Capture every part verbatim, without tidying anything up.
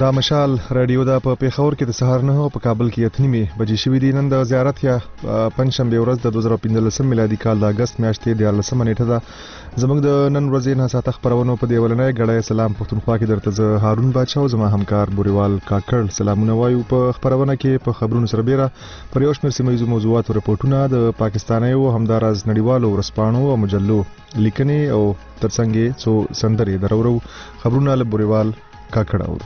دا مشال رادیو دا په پیښور کې د سهار نه په کابل کې اتنیمه بجې شوې دي. نن د زیارت یا پنځشنبه ورځ د دوه زره پنځلسم میلادي کال د اگست میاشتې د لسمه نیټه ده. زموږ د نن ورځې نه ساته خبرونه په دی ولنۍ غړای سلام پښتونخوا کې درته زه هارون باچا او زما همکار بوريوال کاکړ سلامونه وایو. په خبرونه کې په خبرونو سره بیره پر یو شمېر سیمه ییزو موضوعاتو رپورټونه د پاکستانیو همدارز نړیوالو ورسپانو او مجلو لیکنې او ترڅنګ څو سندرې درورو خبرونه له بوريوال کاکړ او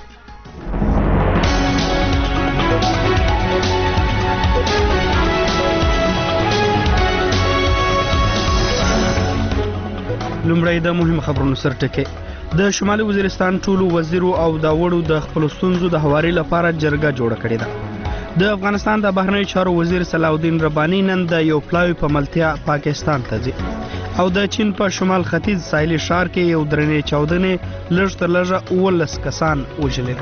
لومړی د مهم خبرونو سرټکي. د شمالي وزیرستان ټولو وزیرو او دا وړو د خپل ستونزو د هواري لپاره جرګه جوړه کړې ده. د افغانستان د بهرنی چارو وزیر صلاح الدین رباني نن د یو پلاوی په ملتیا پاکستان ته ځي او د چین په شمال ختیځ ساحلي ښار کې یو درنې چاودنې لږ تر لږه اوولس کسان وژلي.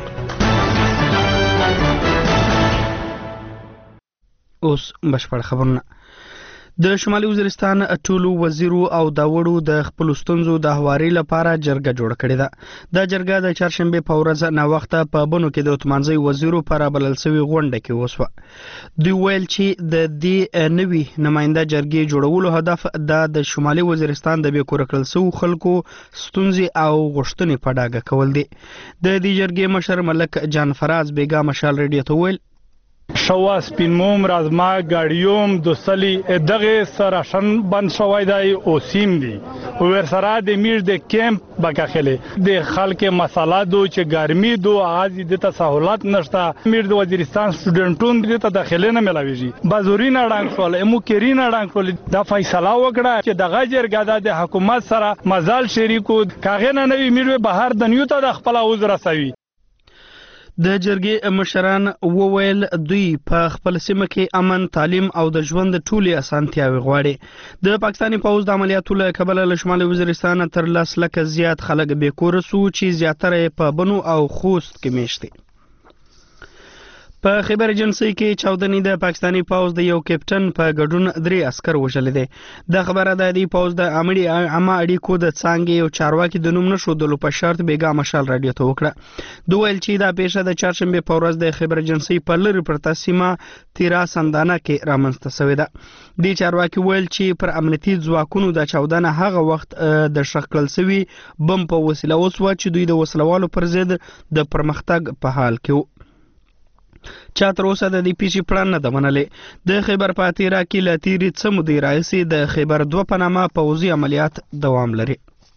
اوس بشپړ خبرونه. د شمالي وزیرستان ټولو وزیرو او دا وړو د خپل ستونزو د هواري لپاره جرګه جوړه کړې ده. دا جرګه د چهارشنبه په ورځ نه وخت په بنو کې د اتمانځي وزیرو پر بلل شوی غونډه کې وسوه. دوی ویل چې د دې نوي نماینده جرګې جوړولو هدف د شمالي وزیرستان د بې کور کړل شوو خلکو ستونزې او غوښتنې په ډاګه کول دي. د دې جرګې مشر ملک جان فراز بیګا مشال ریډیو ته ویل شوا سپینموم رازما گاڑیوم دوسلی دغه سراشن بند شوی دی او سیم دی ور سره د میر د کیمپ بکاخله د خلک مساله دو چې ګرمي دو اغاز د تسهولات نشته. میر د وزیرستان سټوډنټون د تداخله نه ملاويږي بازوري نه ډنګ شول امو کری نه ډنګ شول. دا فیصله وکړه چې دغه جرګه د حکومت سره مزال شریکو کاغه نه نوی میر بهر د نیو ته د خپل اوز رسوي. د جرګې مشران وویل دوی په خپل سیمه کې امن، تعلیم او د ژوند ټولې اسانتیاوې غواړي. د پاکستاني پوځ د عملیاتو له کبله له شمالي وزیرستان تر لس لکه زیات خلک بې کوره سو چې زیاتره په بنو او خوست کې میشت دي. په خیبر ایجنسی کې چاودنې د پاکستاني پوځ د یو کپټن په ګډون درې عسكر وژل دي. د خبره ده د پوځ د عامه اړیکو د څانګې او چارواکي د نوم نشودلو په شرط بیګا مشال رادیو ته وکړه. دوی ویل چې دا پیښه د چهارشنبه په ورځ د خیبر ایجنسی په لری پرته سیمه تیرا سندانه کې رامنځته شوې ده. د چارواکي ویل چې پر امنیتي ځواکونو د چاودنه هغه وخت د شکل شوی بم په وسیله وسوه چې دوی د وسلوالو پر ضد د پرمختګ په حال کې وو. چا تر اوسه د دې پیښې پلان نه ده منلې. د خیبر په تیرا کې له تیرې څه مودې راهیسې د خیبر دوه په نامه پوځي عملیات دوام لري.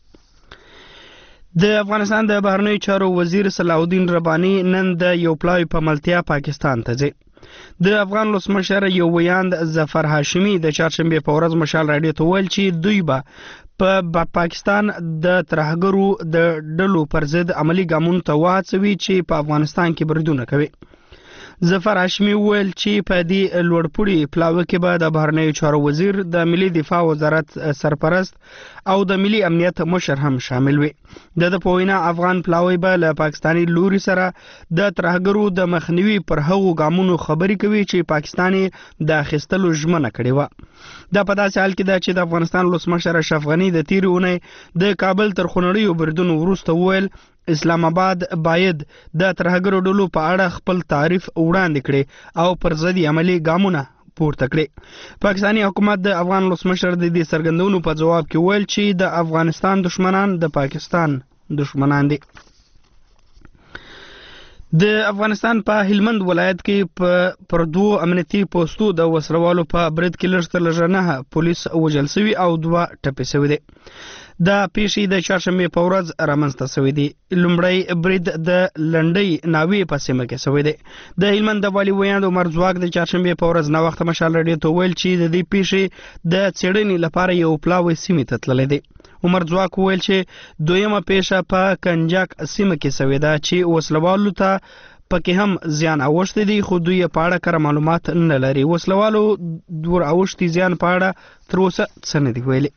د افغانستان د بهرنیو چارو وزیر صلاح الدین رباني نن د یو پلاوی په ملتیا پاکستان ته ځي. د افغان ولسمشر یو ویاند ظفر هاشمي د چهارشنبه په ورځ مشال رادیو ته ویل چې دوی به په پا پاکستان د ترهګرو د ډلو پر ضد عملی ګامونو ته وهڅوي چې په افغانستان کې بریدونه کوي. ظفر هاشمي ویل چې په دې لوړپوړي پلاوي کې به د بهرنیو چارو وزیر، د ملي دفاع وزارت سرپرست او د ملي امنیت مشر هم شامل وي. د د پوینا افغان پلاوي به له پاکستاني لوري سره د ترهګرو د مخنیوي پر هغو ګامونو خبري کوي چې پاکستاني د اخیستلو ژمنه کړې و. دا په داسې حال کې ده چې د افغانستان ولسمشر اشرف غني د تیرې اونۍ د کابل تر خونړیو بریدونو وروسته وویل اسلام آباد باید د ترهګرو ډلو په اړه خپل تعریف وړاندې کړي او پر ضد عملی ګامونه پورته کړي. پاکستاني حکومت د افغان ولسمشر د دې څرګندونو په جواب کې ویل چې د افغانستان دشمنان د پاکستان دشمنان دي. د افغانستان په هلمند ولایت کې په پر دوه امنیتي پوسټو د وسلوالو په برید کې لږ تر لږه نه پولیس وژل شوي او دوه ټپي شوي دي. دا پیښې د چهارشنبه په ورځ رامنځته شوې دي. لومړی برید د لنډۍ ناوې په سیمه کې شوی دی. د هلمند د والي ویاند عمر ځواک د چهارشنبه په ورځ ناوخته مشال رادیو ته ویل چې د دې پیښې د څېړنې لپاره یو پلاوی سیمې ته تللی دی. عمر ځواک ویل چې دویمه پیښه په کنجاک سیمه کې شوې ده چې وسلوالو ته پکې هم زیان اوښتی دی، خو دوی په اړه کره معلومات نه لري. وسلوالو ور اوښتي زیان په اړه تر اوسه څه نه دي ویلي.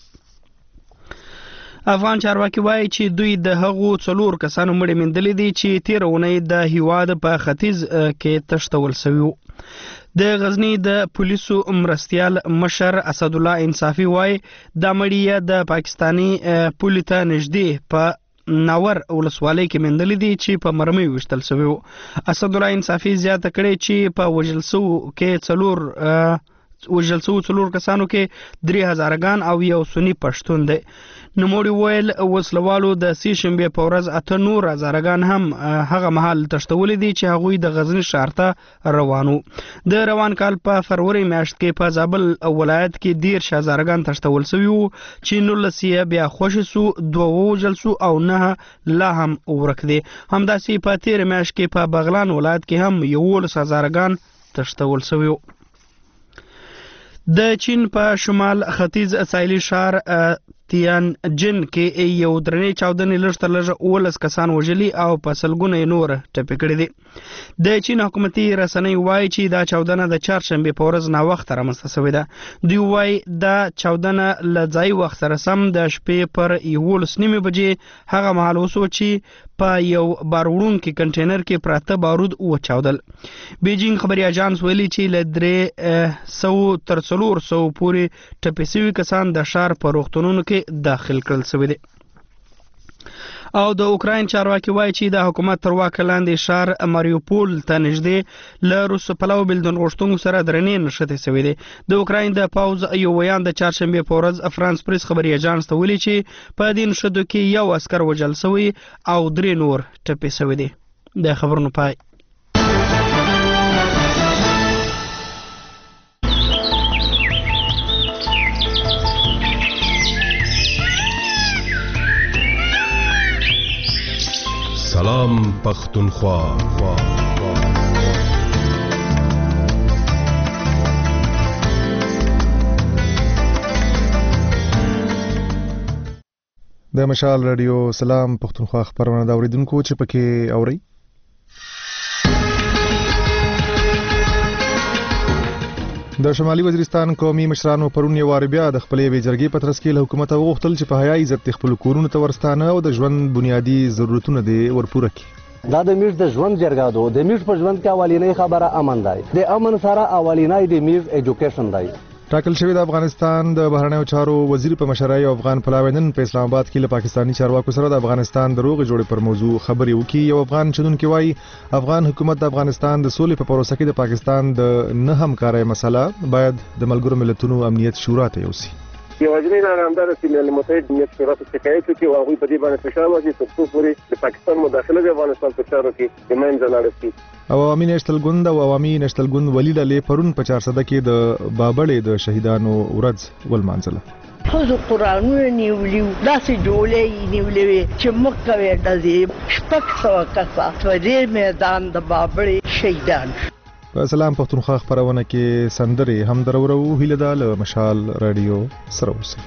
افغان چارواکي وایي چې دوی د هغو څلور کسانو مړي موندلي دي چې تېره اونۍ د هیواد په ختیځ کې تښتول شوي وو. د غزنی د پولیسو مرستیال مشر اسدالله انصافي وایي دا مړي د پاکستاني پولې ته نږدې په ناور ولسوالۍ کې موندلې دي چې په مرمۍ ویشتل شوي وو. اسدالله انصافي زیاته کړې چې په وژل شوو کې څلور وژل شوو څلور کسانو کې درې هزارګان او یو سني پښتون دی. نوموړي ویل وسلوالو د سې شنبې په ورځ اته نور هزارګان هم هغه مهال تښتولي دي چې هغوی د غزني ښار ته روان وو. د روان کال په فروری میاشت کې په زابل ولایت کې دېرش هزارګان تښتول شوي وو چې نولس یې بیا خوشي سو، دوه ووژل سو او نه لا هم ورک دي. همداسې په تېره میاشت کې په بغلان ولایت کې هم یولس هزارګان تښتول شوي وو. د چین په شمال ختیځ ساحلي ښار تیان جن کې یو درنې چاودنې لږ تر لږه اوولس کسان وژلي او په سلګونه یې نور ټپي کړي دي. د چین حکومتي رسنۍ وایي چې دا چاودنه د چهارشنبې په ورځ ناوخته رامنځته شوې ده. دوی وایي دا چاودنه له ځایي وخت سره سم د شپې پر یولس نیمې بجې هغه مهال وشو چې په یو بار وړونکي کنټینر کې پراته بارود وچاودل. بیجینګ خبري اژانس ویلي چې له درې سوو تر څلور سوو پورې ټپي شوي کسان د ښار په روغتونونو کې داخل کړل شوي دي. او د اوکراین چارواکي وایي چې د حکومت تر واکه لاندې ښار ماریوپول ته نږدې له روس پلوه بېلتون غوښتونکو سره درنې نښتې شوي دي. د اوکراین د پوځ یو ویان د چهارشنبې په ورځ فرانس پریس خبري اژانس ته ویلي چې په دې نښتو کې یو عسکر وژل شوی او درې نور ټپي شوي دي. د خبرونو پای. سلام پختونخوا. د مشال رادیو سلام پختونخوا خبرونه دا اوریدونکو چې پکې اوري. د شمالي وزیرستان قومي مشرانو پرون یو وار بیا د خپلې یوې جرګې په ترڅ کې له حکومت وغوښتل چې په حیا عزت خپل کورونو ته ورستانه او د ژوند بنیادی ضرورتونه دې ورپوره کړي. دا د میش د ژوند جرګه ده. د میش په ژوند کې اولینۍ خبره امن دی. د امن سره اولینۍ د میش ایجوکیشن دی. ټاکل شوی د افغانستان د بهرنیو چارو وزیر په مشرۍ او افغان پلاوی نن په اسلام آباد کې له پاکستانی چارواکو سره د افغانستان د روغې جوړې پر موضوع خبرې وکړي. یو افغان چدونکو وایي افغان حکومت د افغانستان د سولې په پروسه کې د پاکستان د نه همکارۍ مسله باید د ملګرو ملتونو امنیت شورا ته یوسي. یوازینی لاره همداره چې ملل متحد امنیت شورا ته شکایت وکړي او هغوی په دې باندې فشار واچوي تر څو پورې د پاکستان مداخله د افغانستان په چارو کې د منځه لاړه شي. عوامي نېشنل ګوند او عوامي نېشنل ګوند ولي ډلې پرون په چارسده کې د بابړې د شهیدانو ورځ ولمانځله. ښځو قرآنونه نیولي وو، داسې جولې یې نیولې وې چې موږ کوې ډزې شپږ سوه کسه په دې میدان د بابړې شهیدان. په سلام پختونخوا خبرونه کې سندرې هم درورو هیله ده له مشال رادیو سره اوسئ.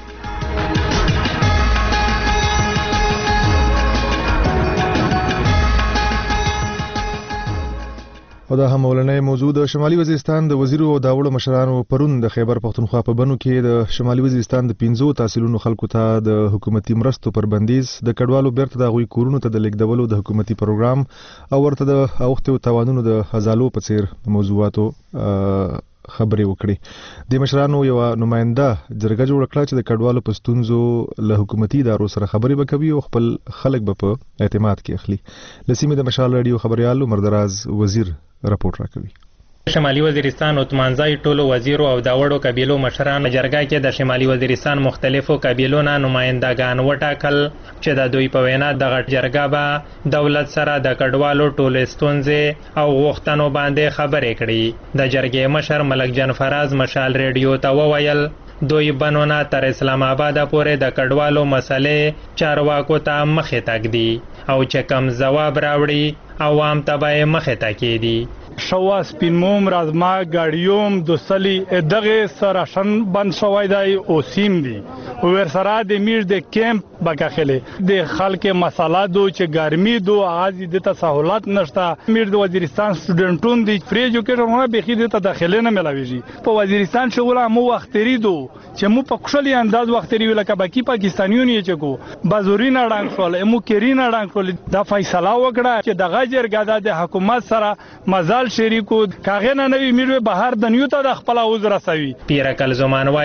او دا هم ولنې موضوع د شمالي وزیرستان د وزیرو او داوړو مشرانو پرون د خیبر پختونخوا په بنو کې د شمالي وزیرستان د پنځو تحصیلونو خلکو ته د حکومتي مرستو پر بندیز د کډوالو بیرته د غوي کورونو ته د لیکدولو د حکومتي پروګرام او ورته د اوختو توانونو د هزالو په څیر موضوعاتو خبرې وکړي. د مشرانو یو نماینده جرګه جوړ کړه چې د کډوالو په ستونزو له حکومتي ادارو سره خبرې وکوي او خپل خلک به په اعتماد کې اخلي. لسیمه د مشال رادیو خبريال عمر دراز وزیر رپورټ راکوي. شمالي وزیرستان اتمانځای ټولو وزیرو او داوړو قبیلو مشران جرګه کې د شمالي وزیرستان مختلفو قبیلو نه نمائندگان وټاکل چې د دوی په وینا دغه جرګه به دولت سره د کډوالو ټولې ستونزې او غوښتنو باندې خبرې کړي. د جرګې مشر ملک جان فراز مشال ریډیو ته وویل دوی بنونه تر اسلام آباد پورې د کډوالو مسلې چارواکو ته مخې تک دي او چې کم جواب راوړي عوام ته به مخې تکې دي. شوا سپینموم رازما گاڑیوم دوستلی دغه سراشن بند شوی دی او سیم دی او ورسره د میش د کیمپ بکاخله د خلک مساله دو چې ګرمي دو از د تسهولات نشته. میر د وزیرستان سټوډنټون دی فری ایجوکیشن به خې د داخله نه ملاويږي. په وزیرستان شغل مو وختری دو چې مو په خوشالي انداز وختری ویل کا باقی پاکستانیون یې چکو بازورین اړنګ شول مو کرین اړنګ شول. دا فیصله وکړه چې دغه جرګه د حکومت سره مزال شریکو کاغه نه نوی میروه بهر د نیو ته د خپل اوز رسوي. پیرکل زمان وای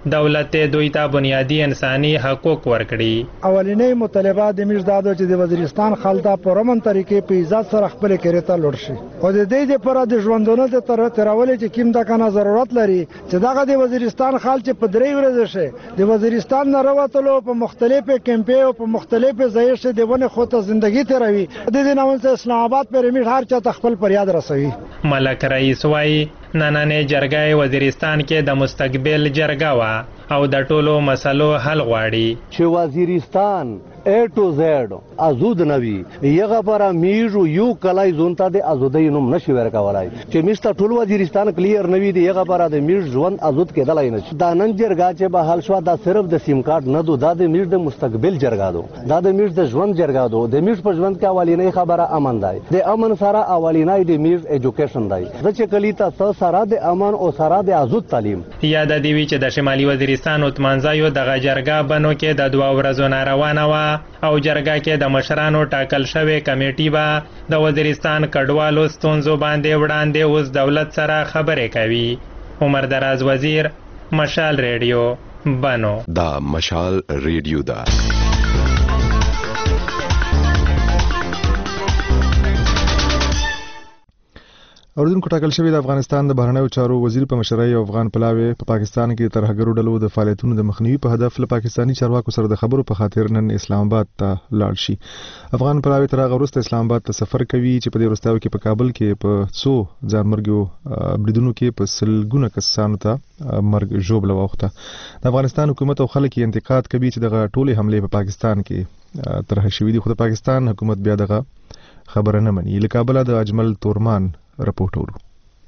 دولت دوی ته بنیادی انساني حقوق ورکړي. اولینی مطالبات د میش دادو چې د وزیرستان خلدا په رمن طریقې په عزت سره خپل کېرته لوړ شي او د دې لپاره د ژوندونو ته تر ترولې چې کیم د کنه ضرورت لري چې دغه د وزیرستان خال چې په درې ورځې شي د وزیرستان نه راوتلو په مختلفو کمپې او په مختلفو ځایونو کې دونه خو ته ژوندۍ تیروي د دې نوم اسلام آباد پر میش هر چا خپل فریاد رسوي. ملک رئیس وايي نننې جرګه وزیرستان کې د مستقبل جرګه وا او د ټولو مسلو حل غواړي چې وزیرستان ا ټو زیډ ازود نوي یغه پر میژو یو کلای زونتا د ازودۍ نوم نشي ورکولای چې مست ټول وزیرستان کلیر نوي دی یغه پر د میژ ژوند ازود کېدلای نه دا نن جرګه چې به حل شو دا صرف د سیم کارت نه دو دا د میژ د مستقبل جرګه دو دا د میژ د ژوند جرګه دو د میژ په ژوند کې اولینې خبره امن دی د امن سره اولینې د میژ ایجوکیشن دی چې کلی تاسو سره د امن او سره د ازود تعلیم. یاد دی وی چې د شمالي وزیرستان عثمانزایو دغه جرګه بنو کې د دوه ورځو نه روانه و او جرګه کې د مشرانو ټاکل شوی کمیټي به د وزیرستان کډوالو ستونزو باندې وړاندې اوس دولت سره خبرې کوي. عمر دراز وزیر، مشال ریډیو، بنو. دا مشال ریډیو دا اوردونکو ټاکل شوی د افغانستان د بهرنیو چارو وزیر په مشرۍ او افغان پلاوی په پاکستان کې ترهګرو ډلو د فعالیتونو د مخنیوي په هدف له پاکستانی چارواکو سره د خبرو په خاطر نن اسلام آباد ته لاړ شي. افغان پلاوی تر هغه وروسته اسلام آباد ته سفر کوي چې په دې وروستیو کې په کابل کې په څو ځانمرګو بریدونو کې په سلګونه کسانو ته مرګ ژوبله واوښته. د افغانستان حکومت او خلک انتقاد کوي چې دغه ټولې حملې په پاکستان کې طرح شوې دي، خو د پاکستان حکومت بیا دغه خبره نه مني. له کابل د اجمل تورمان رپورټ ورو.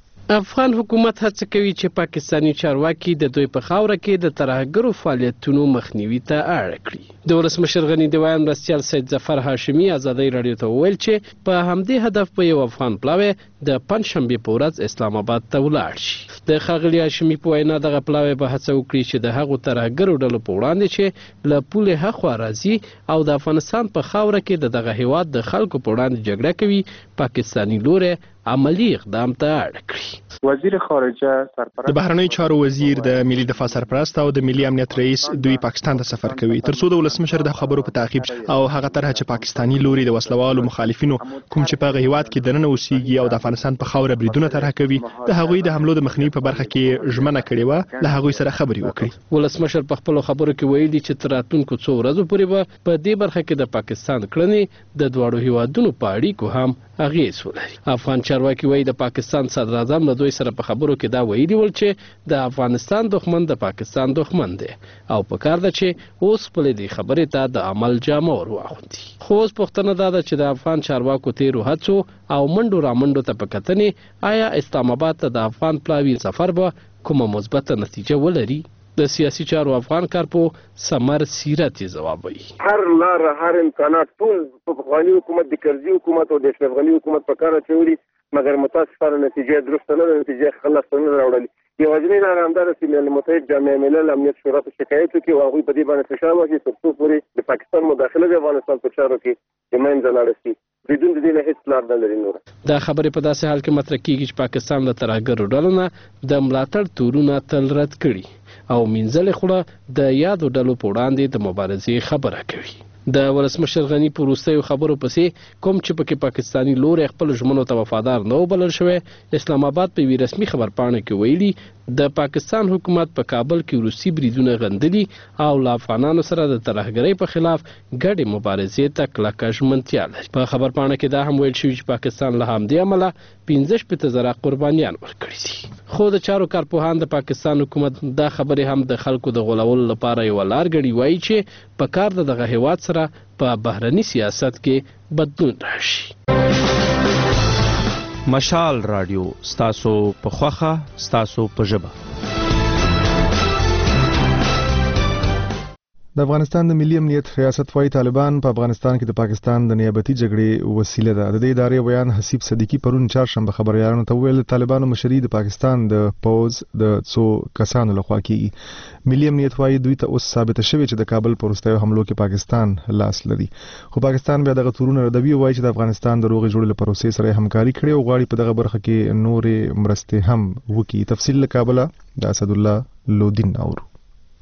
افغان حکومت هڅه کوي چې پاکستانی چارواکي د دوی په خاوره کې د ترهګرو فعالیتونو مخنیوي ته اړ کړي. د ولسمشر غنی د ویان مرستیال سید ظفر هاشمي ازادي رادیو ته وویل چې په همدې هدف په یو افغان پلاوی د پنځشنبه په ورځ اسلام آباد ته ولاړ شي. د ښاغلي هاشمي په وینا دغه پلاوی به هڅه وکړي چې د هغو ترهګرو ډلو په وړاندې چې له پولې هاخوا راځي او د افغانستان په خاوره کې د دغه هیواد د خلکو په وړاندې جګړه کوي پاکستانی لوري عملی اقدام ته اړ کړي. وزیر خارجه سرپرست د بهرنیو چارو وزیر د ملي دفاع سرپرست او د ملي امنیت رئیس دوی پاکستان ته سفر کوي ترڅو د ولسمشر د خبرو په تعقیب او هغه طرح چې پاکستانی لوري د وسلوالو مخالفینو کوم چې په هیواد کې دننه اوسېږي او د افغانستان په خاوره بریدونه طرح کوي د هغوی د حملو د مخنیوي په برخه کې ژمنه کړې و له هغوی سره خبرې وکړي. ولسمشر په خپل خبرو کې ویلي چې تر راتلونکو څو ورځو پورې به په دې برخه کې د پاکستان کړنې د دواړو هیوادونو په اړیکو هم اغیز ولري. افغان چارواکي وایي د پاکستان صدر اعظم له دوی سره په خبرو کې دا ویلي ول چې د افغانستان دښمن د پاکستان دښمن دی او په کار ده چې اوس خپل دې خبرې ته د عمل جامه ور واغوندي. خو اوس پوښتنه دا ده چې د افغان چارواکو تیرو هڅو او منډو رامنډو ته په کتنې آیا اسلام آباد ته د افغان پلاوي سفر به کومه مثبته نتیجه ولري؟ د سیاسي چارو افغان کارپو سمر سیرت جواب وایي. هر لار هر امکانات ټول په افغاني حکومت د کرزي حکومت او د اشرف غني حکومت په کار اچولي مګر متاسفانه نتیجه درسته نه ده، نتیجه خلاص نه راوړلې. یوازینی لاره همدا ده چې ملل متحد جامعه ملل امنیت شورا ته شکایت وکړي او هغوی په دې باندې فشار واچوي تر څو پورې د پاکستان مداخله د افغانستان په چارو کې د منځه لاړه شي. بدون د دې نه هیڅ لار نه لري. نور دا خبرې په داسې حال کې مطرح کیږي چې پاکستان له ترهګرو ډلو نه د ملاتړ تورونه تل رد کړي او منځلې خوله د یادو ډلو په وړاندې د مبارزې خبره کوي. د ولسمشر غنی په وروستیو خبرو پسې کوم چې پکې پاکستانی لوري خپل ژمنو ته وفادار نه وبلل شوی، اسلام آباد په وی رسمي خبرپاڼه کې ویلي د پاکستان حکومت په کابل کې روسي بریدونه غندلي او له افغانانو سره د ترهګرۍ په خلاف ګډې مبارزې ته کلکه ژمنتیا لري. په خبرپاڼه کې دا هم ویل شوي چې پاکستان له همدې امله پنځه شپېته زره قربانیان ورکړي دي. خو د چارو کارپوهان د پاکستان حکومت دا خبرې هم د خلکو د غولولو لپاره یوه لار ګڼي، وایي چې په کار د دغه هیواد سره په بهرني سیاست کې بدلون راشي. مشال رادیو ستاسو په خوخه ستاسو په ژبه. د افغانستان د ملي امنیت ریاست وايي طالبان په افغانستان کې د پاکستان د نیابتي جګړې وسیله ده. د دې ادارې بیان حسیب صدیقي پرون چهارشنبه خبريالانو ته ویل طالبانو مشري د پاکستان د پوز د څو کسانو لخوا کیږي. ملي امنیت وايي دوی ته اوس ثابت شوی چې د کابل پر وروستیو حملو کې پاکستان لاس لري، خو پاکستان بیا دغه تورونه ردوي او وايي چې د افغانستان د روغې جوړې پروسې سره همکاري کړې او غواړي په دغه برخه کې نورې مرستې هم وکړي. تفصیل له کابل د اسد الله لودین اورو.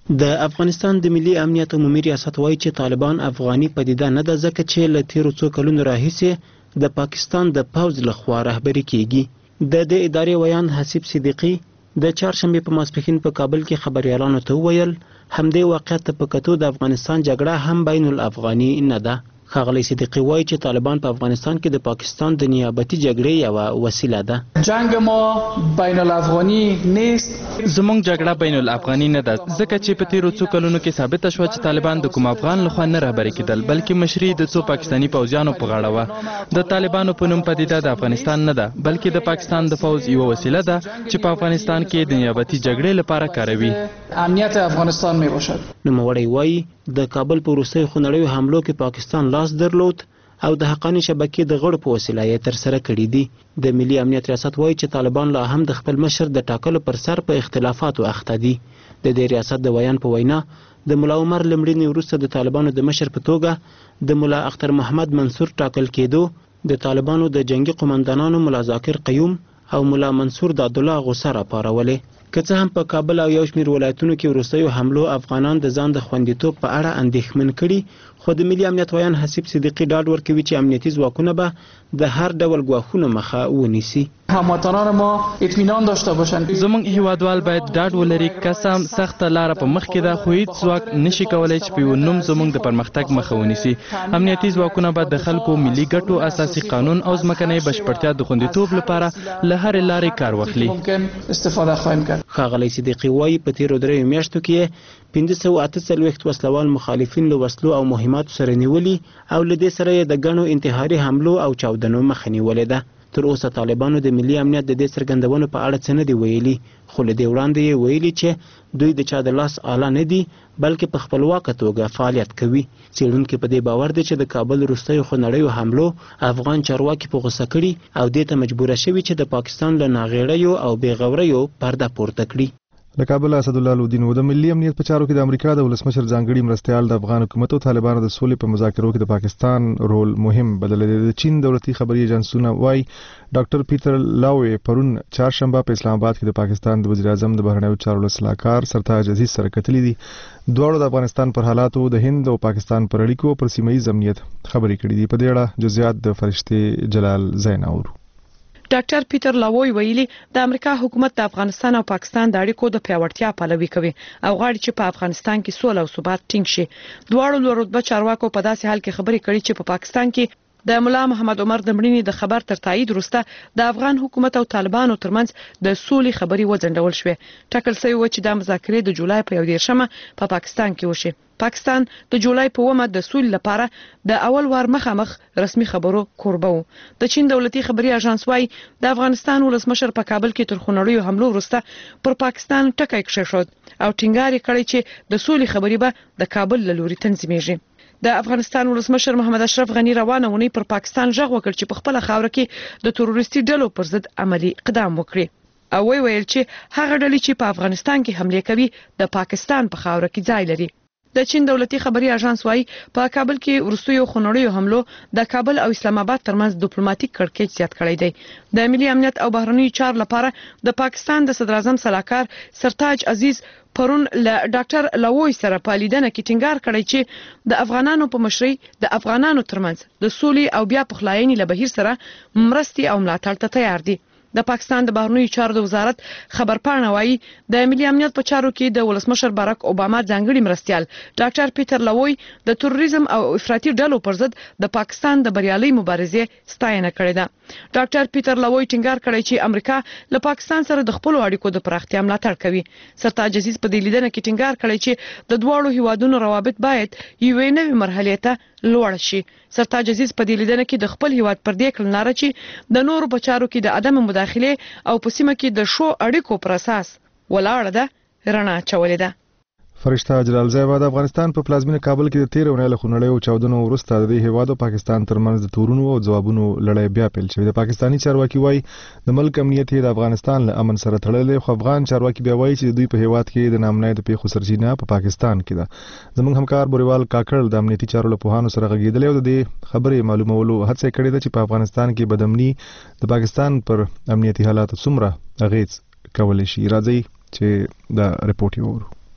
د افغانستان د ملي امنیت عمومي ریاست وایي چې طالبان افغاني پدیده نه ده، ځکه چې له تیرو څو کلونو راهیسې د پاکستان د پوځ لخوا رهبري کیږي. د دې ادارې ویان حسیب صدیقي د چهارشنبې په ماسپښین په کابل کې خبريالانو ته وویل همدې واقعیت ته په کتو د افغانستان جګړه هم بین الافغاني نه ده. ښاغلی صدیقي وایي چې طالبان په افغانستان کې د پاکستان د نیابتي جګړې یوه وسیله ده. جنگ ما بین الافغاني نیست. زموږ جګړه بین الافغاني نه ده، ځکه چې په تیرو څو کلونو کې ثابته شوه چې طالبان د کوم افغان لخوا نه رهبري کېدل، بلکې مشري د څو پاکستاني پوځیانو په غاړه وه. د طالبانو په نوم پدیده د افغانستان نه ده، بلکې د پاکستان د پوځ یوه وسیله ده چې په افغانستان کې د نیابتي جګړې لپاره کاروي. امنیت افغانستان می باشد. نوموړی وایي د کابل په وروستیو خونړیو حملو کې پاکستان لاس درلود او د حقاني شبکې د غړو په وسیله یې ترسره کړي دي. د ملي امنیت ریاست وایي چې طالبان لا هم د خپل مشر د ټاکلو پر سر په اختلافاتو اخته دي. د دې ریاست د ویان په وینا د ملا عمر له مړینې وروسته د طالبانو د مشر په توګه د ملا اختر محمد منصور ټاکل کېدو د طالبانو د جنگي قماندانانو ملا ذاکر قیوم او ملا منصور د عبدالله غوسه راپارولې. که څه هم په کابل او یو شمېر ولایتونو کې وروستیو حملو افغانان د ځان د خوندیتوب په اړه اندېښمن کړي، خو د ملي امنیت ویان حسیب صدیقي ډاډ ورکوي چې امنیتي ځواکونه به د هر ډول ګواښونو مخه ونیسي. هموطنان ما اطمینان داشته باشند. زموږ هیوادوال باید ډاډ ولري قسم سخته لاره په مخ کې ده، خو هیڅ ځواک نشي کولی چې په یو نوم زموږ د پرمختګ مخه ونیسي. امنیتي ځواکونه باید د خلکو ملي ګټو، اساسي قانون او ځمکنۍ بشپړتیا د خوندیتوب لپاره له هرې لارې کار واخلي. استفاده خواهیم کرد. ښاغلی صدیقي وایي په تیرو دریو میاشتو کې پنځه سوه اته څلوېښت وسلوال مخالفین له وسلو او مهماتو سره نیولي او له دې سره یې د ګڼو انتحاري حملو او چاودنو مخه نیولې ده. تر اوسه طالبانو د ملي امنیت د دې څرګندونو په اړه څه نه دي ویلي، خو له دې وړاندې یې ویلي چې دوی د چا د لاس آله نه دي، بلکې په خپلواکه توګه فعالیت کوي. څېړونکي په دې باور دي چې د کابل وروستیو خونړیو حملو افغان چارواکي په غوسه کړي او دې ته مجبوره شوي چې د پاکستان له ناغېړیو او بې غوریو پرده پورته کړي. له کابل اسد الله لودین و د ملي امنیت په چارو کې د امریکا د ولسمشر ځانګړي مرستیال د افغان حکومت او طالبانو د سولې په مذاکرو کې د پاکستان رول مهم بللی دی. د چین دولتي خبري ایجنسونه وایي ډاکټر پیټر لاوی پرون چهارشنبه په اسلام آباد کې د پاکستان د وزیر اعظم د بهرنیو چارو سلاکار سرتاج عزیز سره کتلې دي. دواړو د افغانستان پر حالاتو، د هند او پاکستان پر اړیکو پر سیمه ییز امنیت خبرې کړې دي. په دې اړه جزئیات د فرشته جلال زین اورو. ډاکټر پیټر لاوی ویلي د امریکا حکومت د افغانستان او پاکستان د اړیکو د پیاوړتیا پلوي کوي او غواړي چې په افغانستان کې سوله او ثبات ټینګ شي. دواړو لوړ رتبه چارواکو په داسې حال کې خبرې کړې چې په پاکستان کې د ملا محمد عمر د مړینې د خبر تر تایید وروسته د افغان حکومت او طالبانو ترمنځ د سولې خبرې وځنډول شوې. ټاکل شوی و چې د مذاکرې د جولای په یو دیرشمه په پاکستان کې وشي. پاکستان د جولای په اوومه د سولې لپاره د اول وار مخامخ رسمي خبرو کوربه و. د چین دولتي خبري اژانس وايي د افغانستان ولسمشر په کابل کې تر خونړیو حملو وروسته پر پاکستان ټکی کېښود او ټینګار کړی چې د سولې خبري به د کابل له لوري تنظیمېږي. د افغانستان ولسمشر محمد اشرف غنی روانه ونی پر پاکستان ژغ وکړ چې په خپل خاور کې د تروریستي ډلو پر ضد عملی اقدام وکړي او وی ویل چې هغه ډلې چې په افغانستان کې حمله کوي د پاکستان په خاور کې ځای لري. د چین دولتي خبري اژانس وايي په کابل کې وروستیو خونړیو حملو د کابل او اسلام آباد ترمنځ ډیپلوماټیک کړکېچ زیات کړی دی. د ملي امنیت او بهرنیو چارو لپاره د پاکستان د صدر اعظم سلاکار سرتاج عزیز پرون له ډاکټر لاوی سره په لیدنه کې ټینګار کړی چې د افغانانو په مشرۍ د افغانانو ترمنځ د سولې او بیا پخلاینې له بهیر سره مرستې او ملاتړ ته تیار دي. د پاکستان د بهرنیو چارو د وزارت خبرپاڼه وايي د ملي امنیت په چارو کې د ولسمشر باراک اوباما ځانګړي مرستیال ډاکټر پیټر لاوی د تروریزم او افراطي ډلو پر ضد د پاکستان د بریالۍ مبارزې ستاینه کړې ده. ډاکټر پیټر لاوی ټینګار کړی چې امریکا له پاکستان سره د خپل اړیکو د پراختیا ملاتړ کوي. سرتاج عزیز په دې لیدنه کې ټینګار کړی چې د دواړو هیوادونو روابط باید یوې نوې مرحلې ته لوړ شي. سرتاج عزیز په دې لیدنه کې د خپل هیواد پر دې کړنلاره چې د نورو په چارو کې د عدم مداخله او په سیمه کې د شو اړیکو پر اساس ولاړه ده رڼا چولې ده. فرشته جلال زیبا د افغانستان په پلازمینه کابل کې د تیر ونې له خونړیو چاودنو وروسته د هیواد او پاکستان ترمنځ د تورونو او ځوابونو لړۍ بیا پیل شوې. د پاکستاني چارواکي وایي د ملک امنیت د افغانستان له امن سره تړلې، خو افغان چارواکي بیا وایي چې دوی په هیواد کې د نامنای د پیښو سرچینه په پاکستان کې ده. زموږ همکار بوریوال کاکړ د امنیتي چارو له پوهانو سره غږېدلی او د دې خبرې معلومولو هڅه کړې ده چې په افغانستان کې بدامني د پاکستان پر امنیتي حالاتو څومره اغېز کولی شي. راځئ چې دا رپورټ یې وورو.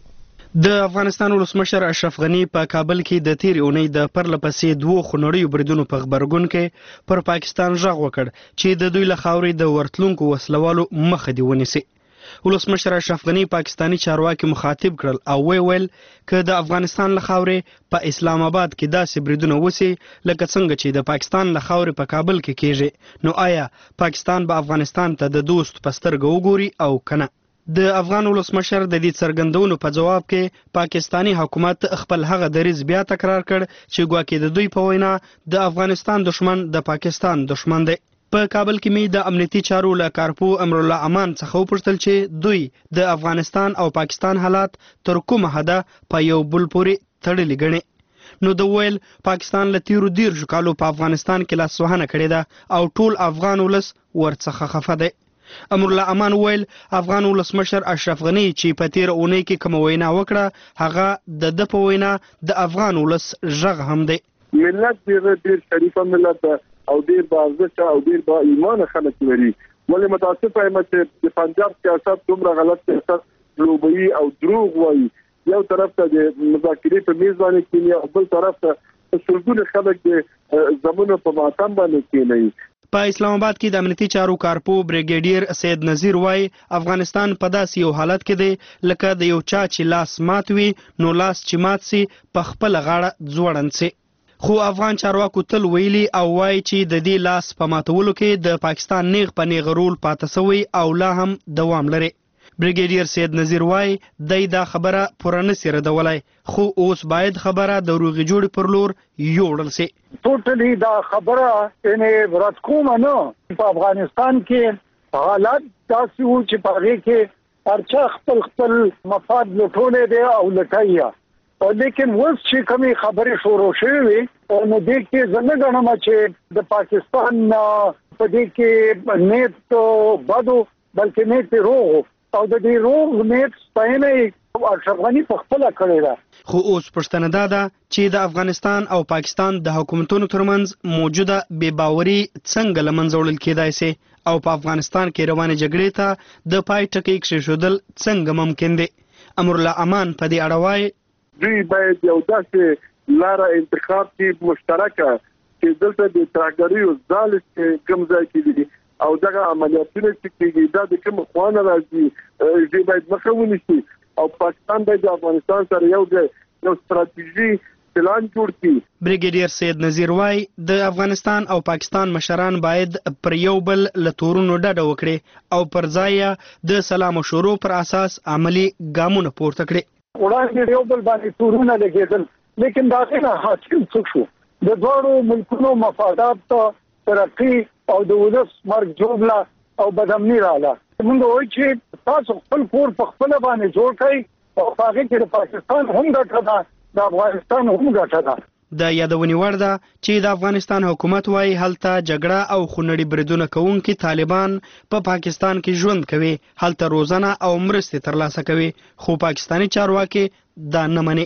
د افغانستان ولسمشر اشرف غنی په کابل کې د تیرې اونۍ د پرله پسې دوو خونړیو بریدونو په غبرګون کې پر پاکستان غږ وکړ چې د دوی له خاورې د ورتلونکو وسلوالو مخه دې ونیسي. ولسمشر اشرف غنی پاکستانی چارواکي مخاطب کړل او وی ویل که د افغانستان له خاورې په اسلام آباد کې داسې بریدونه وسی لکه څنګه چې د پاکستان له خاورې په کابل کې کیږي نو آیا پاکستان به افغانستان ته د دوست په سترګه وګوري او کنه. د افغان ولسمشر د دې څرګندونو په جواب کې پاکستانی حکومت خپل هغه دریځ بیا تکرار کړ چې ګواکې د دوی په وینا د افغانستان دشمن د پاکستان دشمن دی. په کابل کې می د امنیتي چارو له کارپو امرالله امان څخه وپوښتل چې دوی د افغانستان او پاکستان حالات تر کومه حده په یو بل پورې تړلي ګڼي. نو د ویل پاکستان له تیرو دیرشو کالو په افغانستان کې لاسوهنه کړې ده او ټول افغان ولس ورڅخه خفه دی. امرالله امان ویل افغان ولسمشر اشرف غنی چې په تیر اونۍ کې کوم وینا وکړه هغه د د په وینا د افغان ولس غږ هم دی. ملت ډېر ډېر شریفه ملت او ډېر باارزښته او ډېر با ایمان خلک لري. ولې متاسفه یم چې د پنجاب سیاست دومره غلط سیاست لوبوي او دروغ وایي. یو طرف ته د مذاکرې په میز باندې کینی او بل طرف ته سلګونه خلک د زمونو په ماتم باندې کینی. په اسلام آباد کې د امنیتي چارو کارپو بریګیډیر سید نذیر وای افغانستان په داسې یو حالت کې دی لکه د یو چا چې لاس مات وي نو لاس چې مات سي په خپل غاړه ځوړند سي. خو افغان چارواکو تل ویلي او وای چې د دې لاس په ماتولو کې د پاکستان نیغ په نیغ رول پاتې سوی او لا هم دوام لري. بریګیډیر سید نذیر وای دای دا خبره پوره نسی ردولای خو اوس باید خبره د روغې جوړې پر لور یوړل سي. ټوټلی دا خبره یعنی ورات کومه نه په افغانستان کې حالات داسې وو چې په هغې کې هر چا خپل خپل مفاد لټولی دی او لټایي او لیکن اوس چې کومې خبرې شروع شوې وي نو دې کې زه نه ګڼم چې د پاکستان په دې کې نیت بدو بلکې نیت روغ او د دې روغ نیت ستاینه اشرف غني په خپله کړې ده. خو اوس پوښتنه دا ده چې د افغانستان او پاکستان د حکومتونو ترمنځ موجوده بې باوري څنګه له منځه وړل کېدای سي او په افغانستان کې روانې جګړې ته د پای ټکی کېښودل څنګه ممکن دی. امرالله امان په دې اړه وایي دوی باید یو داسې لاره انتخاب کړي مشترکه چې دلته د ترهګریو ځال کوم ځای کې دي او دغه عملیاتونه چې کېږي دا د کوم خوانه راځي دوی باید مخه ونیسي او پاکستان باید د افغانستان سره یو یو ستراتیژي پلان جوړ کړي. بریګیډیر سید نذیر وای د افغانستان او پاکستان مشران باید پر یو بل له تورونو ډډه وکړي او پر ځای د سلام شروع پر اساس عملی ګامونه پورته کړي. وړاندې یو بل باندې تورونه لګېدل لیکن دا غیر حاصل څه شو د دوړو ملکونو مفادات ترقی او د ولس مرګ جوړلا او بدامنی رااله. موږ وایو چې تاسو خپل کور په خپل باندې جوړ کړئ او هغه کې د پاکستان هم ګټه ده د افغانستان هم ګټه ده. د یادونې وړ ده چې د افغانستان حکومت وايي هلته جګړه او خونړي بریدونه کوونکي طالبان په پا پاکستان کې ژوند کوي هلته روزنه او مرستې ترلاسه کوي خو پاکستانی چارواکي دا نه مني.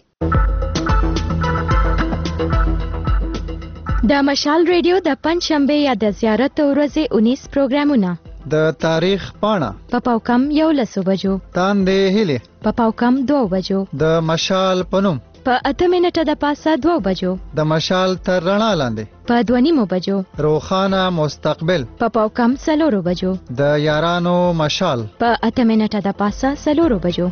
د مشال ریډیو د پنځ شنبه یا د زیارت ورځې انیس پروګرامونه د تاریخ پاڼه په پاوکم یو لسو بجو تاندې هلي په پاوکم دوه بجو د مشال پنوم په اته منټه د پاسه دوه بجو د مشال تر رڼا لاندې په دوه نیمو بجو روخانه مستقبل په پاوکم سلورو بجو د یارانو مشال په اته منټه د پاسه سلورو بجو.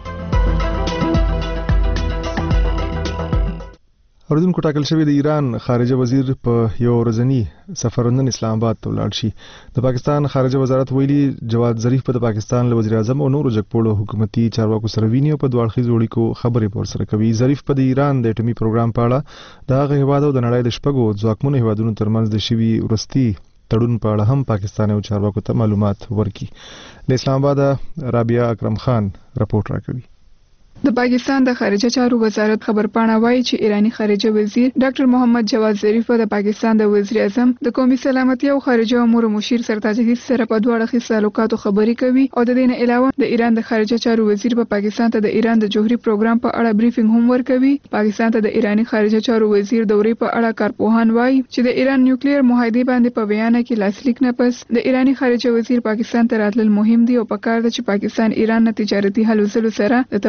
اردوونکو ټاکل شوی د ایران خارجه وزیر په یو ورځنی سفر نن اسلام آباد ته ولاړ شي. د پاکستان خارجه وزارت ویلي جواد ظریف په د پاکستان له وزیر اعظم او نورو جګپوړو حکومتي چارواکو سره ویني او په دوه اړخیزو اړیکو خبرې پر سره کوي. ظریف په د ایران د اټومي پروګرام په اړه د هغه هیواد او د نړۍ د شپږو ځواکمنو هیوادونو ترمنځ د شوي وروستي تړون په اړه هم پاکستان او چارواکو ته معلومات ورکړي. له اسلام آباد رابعه اکرم خان رپورټ راکوي. د پاکستان د خارجه چارو وزارت خبرپاڼه وایي چې ایرانی خارجه وزیر ډاکټر محمد جواد ظریف د پاکستان د وزیر اعظم د قومي سلامتي او خارجه امور مشیر سرتاج حسین سره په دوه اړخیز تعلقاتو خبرې کوي او د دې نه علاوه د ایران د خارجه چارو وزیر په پاکستان ته د ایران د جوهري پروګرام په اړه بریفینګ هم ورکوي. پاکستان ته د ایرانی خارجه چارو وزیر دورې په اړه کارپوهان وایي چې د ایران نیوکلیر معاهده باندې په بیان کې لاسلیک نه پس د ایرانی خارجه وزیر پاکستان ته راتلل مهم دی او پکار ده چې پاکستان ایران نه تجارتي حل وسلو سره د توانایي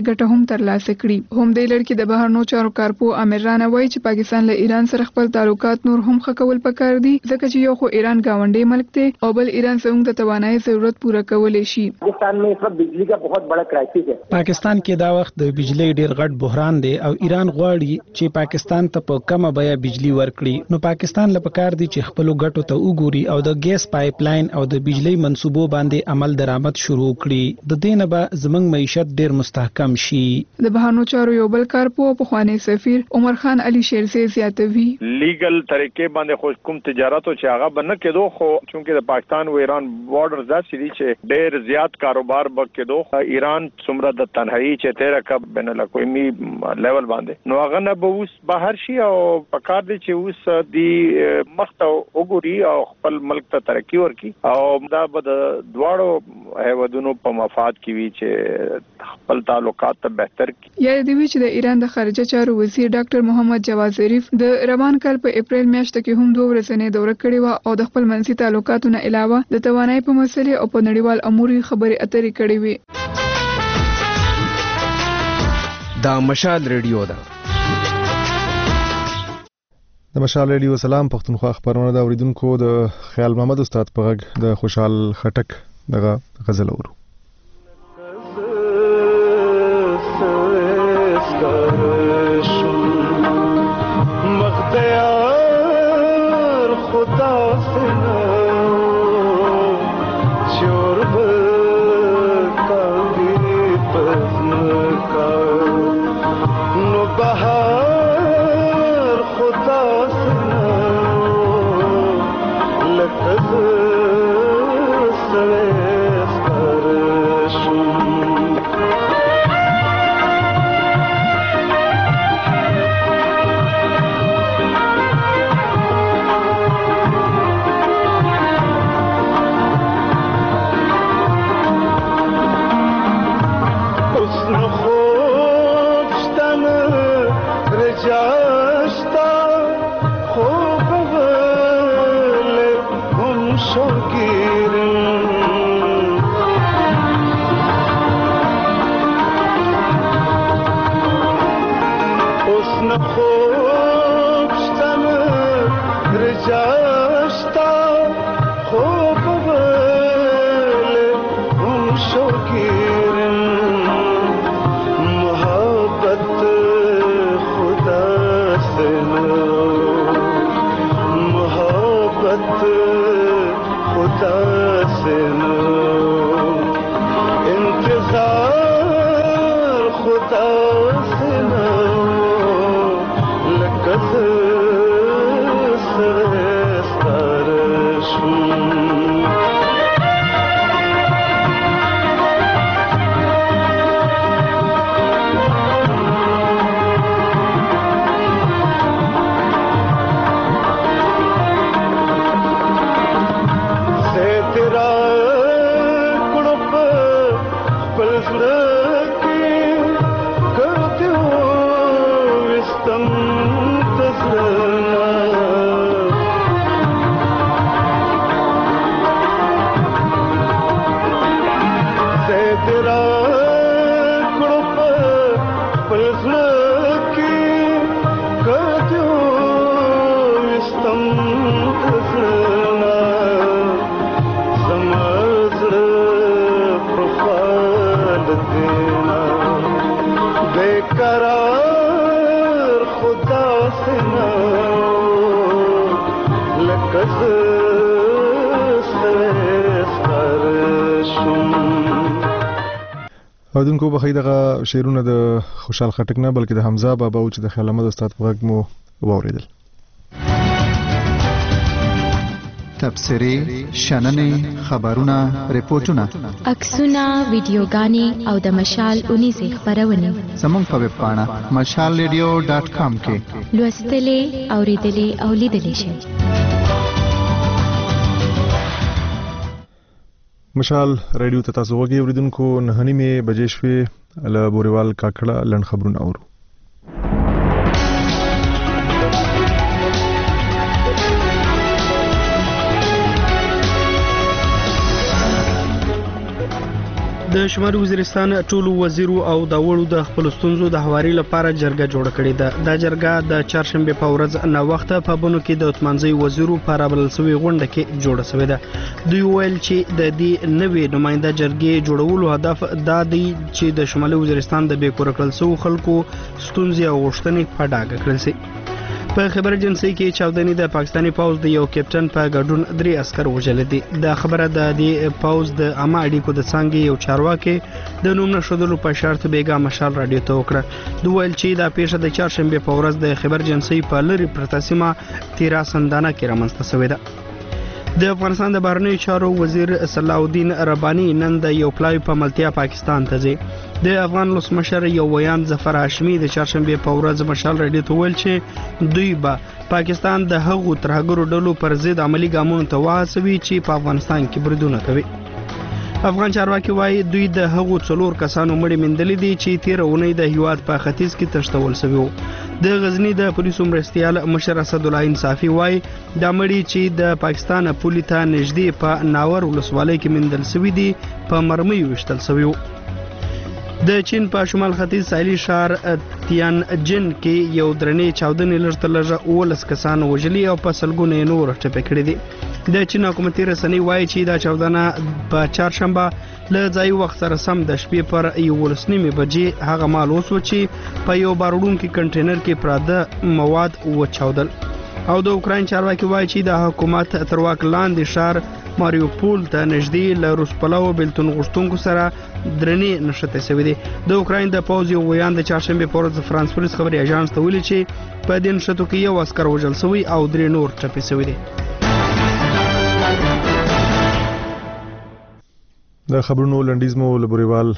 ګټه هم ترلاسه کړي. هم د لړ کې د بهرنو چارو کارپو امیر رانه وایي چې پاکستان له ایران سره خپل تعلقات نور هم ښه کول پکار دي ځکه چې یو خو ایران گاونډي ملک دی او بل ایران څنګه د توانایي ضرورت پوره کولی شي. پاکستان में इस वक्त बिजली का बहुत बड़ा क्राइसिस है. پاکستان کې دا وخت د بجلی ډیر غټ بحران دی او ایران غواړي چې پاکستان ته په کمه بیه بجلی ورکړي. نو پاکستان لپاره پکار دی چې خپل ګټو ته وګوري او د ګیس پایپ لاین او د بجلی منسوبو باندې عمل درآمد شروع کړي. د دې نه به زمنګ معیشت ډیر مستحکم شي. د بهرنو چارو یو بل کارپو په خوانی سفیر عمر خان علي شیرزی زیاتوي لیګل طریقې باندې خو کوم تجارت او چې هغه بنه کېدو خو چونکې د پاکستان او ایران بارډر ذات شې چې ډېر زیات کاروبار وکړو. ایران څومره د تنهایی چې تیرا کب بین الاقوامي لیول باندې نو هغه نه به اوس بهر شي او پکار دي چې اوس دی مخته وګوري او خپل ملک ته ترقی ورکړي او دا به د دواړو هیوادونو په مفاد کې وي چې خپل تعلقات ته بهتر کړي. یا د وی چې د ایران د خارجه چارو وزیر ډاکټر محمد جواد ظریف د روان کال په اپریل میاشت کې هم دوه ورځې دوره کړې و او د خپل منځي تعلقاتو نه علاوه د توانایي په مسلې او په نړیوال امور خبرې اترې کړې وي. دا مشال ریډیو ده. د مشال ریډیو سلام پښتونخوا خبرونه دا اوریدونکو د خیال محمد استاد په غږ د خوشحال خټک دغه غزل اورو. اودونکو بخی دغه شعرونه د خوشحال خټک نه بلکې د حمزه بابا او چې د خیال احمد استاد په غږ مو واوریدل. تبصرې، شننې، خبرونه، ریپورتونه، عکسونه، ویډیوګانې او د مشال اونیزې خبرونه زموږ په ویب پاڼه مشال ریډیو ډاټ کام کې لوستلې، اوریدلې او لیدلې شئ. مشال ریډیو ته تاسو وګورئ اوریدونکو نه نیمه بجې شوې له بوريوال کاکړه لړن خبرونه اورو. د شمالي وزیرستان ټولو وزیرو او د وړو د خپل ستونزو د هواري لپاره جرګه جوړه کړې ده. دا جرګه د چهارشنبه په ورځ نه وخته په بونو کې د اتمانځي وزیرو په رابلل سوي غونډه کې جوړه شوې ده. دوی ویل چې د دې نوې نماینده جرګې جوړولو هدف دا دی چې د شمالي وزیرستان د بې کور کړل شوو خلکو ستونزې او غوښتنې په ډاګه کړل شي. په خبر ایجنسی کې چاودنې د پاکستانی پوز د یو کیپټن په ګډون درې عسكر وژل دي. دا خبره د دې پوز د عامه اړیکو د څنګه یو چارواکي د نوم نشودلو په شرط بیګا مشال رادیو ته وکړه. دوی ویل چې دا پیښه د چهارشنبه په ورځ د خبر ایجنسی په لری پرتسمه تیرا سندانه کې رامنځته شوې ده. د افغانستان د بهرنیو چارو وزیر صلاح الدین رباني نن د یو پلاوی په ملتیا پاکستان ته ځي. د افغان ولسمشر یو ویان ظفر هاشمي د چهارشنبه په ورځ مشال رادیو ته ویل چې دوی به پاکستان د هغو ترهګرو ډلو پر ضد عملی ګامونو ته وهڅوي چې په افغانستان کې بریدونه کوي. افغان چارواکي وایي دوی د هغو څلور کسانو مړي موندلي دي چې تیر اونۍ د هیواد په ختیځ کې تښتول شوي وو. د غزنی د پولیسو مرستیال مشر اسد الله انصافي وایي دا مړي چې د پاکستان پولي ته نږدې په ناور ولسوالۍ کې موندل شوي دي په مرمیو ویشتل شوي وو. د چین په شمال ختیځ ساحلي ښار تیان جن کې یو درنې چاودنې لږ لږه اوولس کسان وژلي او په سلګونه یې نور ټپي کړي دي. د چین حکومتي رسنۍ وایي چې دا چاودنه په چهارشنبه له ځایي وخت سره سم د شپې پر یولس نیمې بجې هغه مهال وسو چې په یو باروړونکي کنټینر کې پراته مواد وچاودل. او د اوکراین چارواکي وایي چې د حکومت تر واک لاندې ښار ماریوپول ته نږدې له روسپلاو بیلتون غوښتونکو سره درنې نښتې شوې دي. د اوکراین د پوځ یو ویان د چهارشنبه په ورځ فرانس پولیس خبري اژانس ته ویلي چې په دې نښتو کې یو عسکر وژل شوی او درې نور ټپي شوي دي. د خبرونو لنډیز مو لبریوال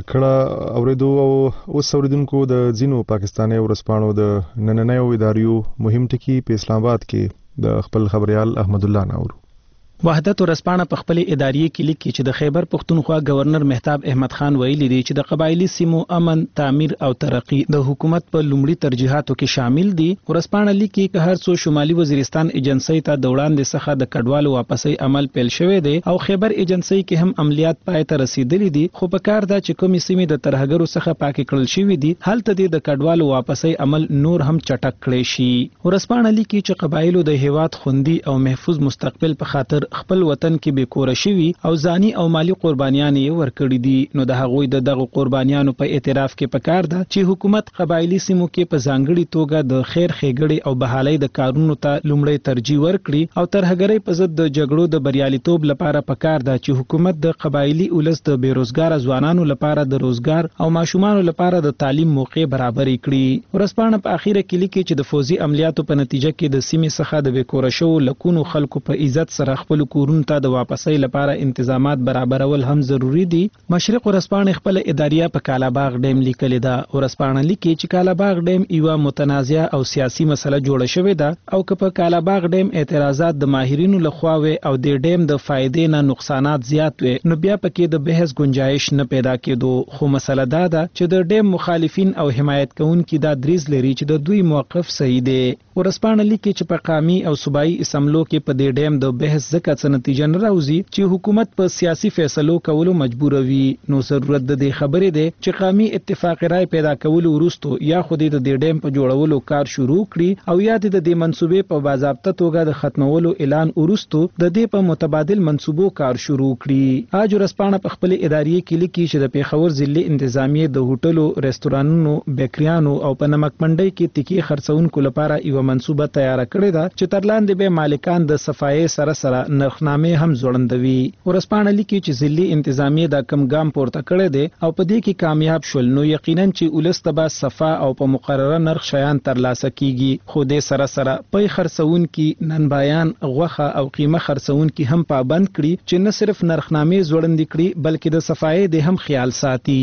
کاکړه اوریدو او اوس اوریدونکو د ځینو پاکستاني ورسپانو د نننیو اداریو مهم ټکی په اسلام آباد کې د خپل خبريال احمد الله ناور. وحدت ورسپانه په خپل اداریه کې لیکي چې د خیبر پختونخوا گورنر مهتاب احمد خان ویلي دی چې د قبایلی سیمو امن، تعمیر او ترقی د حکومت په لومړي ترجیحاتو کې شامل دي. ورسپانه لیکي که هر څو شمالي وزیرستان ایجنسی ته د وړاندې څخه د کډوالو واپسي عمل پیل شوی دی او خیبر ایجنسی کې هم عملیات پای ته رسیدلي دي، خو په کار ده چې کومې سیمې د ترهګرو څخه پاکې کړل شوې دي هلته د کډوالو واپسي عمل نور هم چټک کړي شي. ورسپانه لیکي چې قبایلو د هیواد خوندي او محفوظ مستقبل په خاطر خپل وطن کې به کور شوي او ځاني او مالی قربانیان یې ورکړي دي. نو د هغوی د دغه قربانیانو په اعتراف کې پکار ده چې حکومت قبایلی سیمو کې په ځانګړي توګه د خیر ښېګړې او بحالۍ د کارونو ته لومړی ترجیح ورکړي او ترهګرۍ په ضد د جګړو د بریالیتوب لپاره پکار ده چې حکومت د قبایلی اولس د بیروزګار ځوانانو لپاره د روزګار او ماشومانو لپاره د تعلیم موقع برابرې کړي. ورسپانه په اخیره کې لیکي چې د فوزي عملیاتو په نتیجه کې د سیمې څخه د بیکوره شوو لکونو خلکو په عزت سره خپل کورونو ته د واپسۍ لپاره انتظامات برابرول هم ضروری دي. مشرق ورسپانه خپل اداریه په کالاباغ ډیم لیکل ده. ورسپانه لیکي چې کالاباغ ډیم یو متنازعه او سیاسي مسله جوړه شوې ده او که په کالاباغ ډیم اعتراضات د ماهرینو لخوا وي او د ډیم د فائدې نه نقصانات زیات وي نو بیا پکې د بحث گنجائش نه پیدا کېدو. خو مسله دا ده چې د ډیم مخالفین او حمایت کوونکي دا دریز لري چې د دوی موقف صحیح دی. ورسپانه لیکي چې په قومي او صوبایي اسمبلو کې په دې ډیم د بحث ځکه څه نتیجه نه راوځي چې حکومت په سیاسي فیصلو کولو مجبور وي. نو ضرورت د دې خبرې دی چې قومي اتفاق رائے پیدا کولو وروسته یا خو د دې ډیم په جوړولو کار شروع کړي او یا د دې منسوبې په باضابطه توګه د ختمولو اعلان وروسته د دې په متبادل منسوبو کار شروع کړي. اج ورسپانه په خپل اداریه کې لیکي چې د پیښور ضلع انتظامیه د هوټلو، رستورانونو، بیکریانو او په نمک منډي کې تکی خرڅونکو لپاره یو منسوبه تیار کړې ده چې تر لاندې به مالکان د صفایي سره سره نرخنامې هم ځوړندوي. ورسپانه لیکي چې ضلع انتظامیه دا کم ګام پورته کړی دی او په دې کې کامیاب شول نو یقینا چې ولستبا صفا او په مقرره نرخ شیان ترلاسه کیږي. خو دې سره سره پي خرڅونکي، ننبایان، غوخه او قیمه خرڅونکي هم پابند کړي چې نه صرف نرخنامې ځوړند کړي بلکې د صفایي د هم خیال ساتي.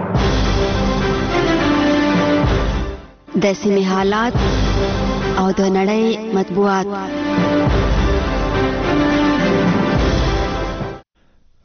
د سیمې حالات او د نړۍ مطبوعات.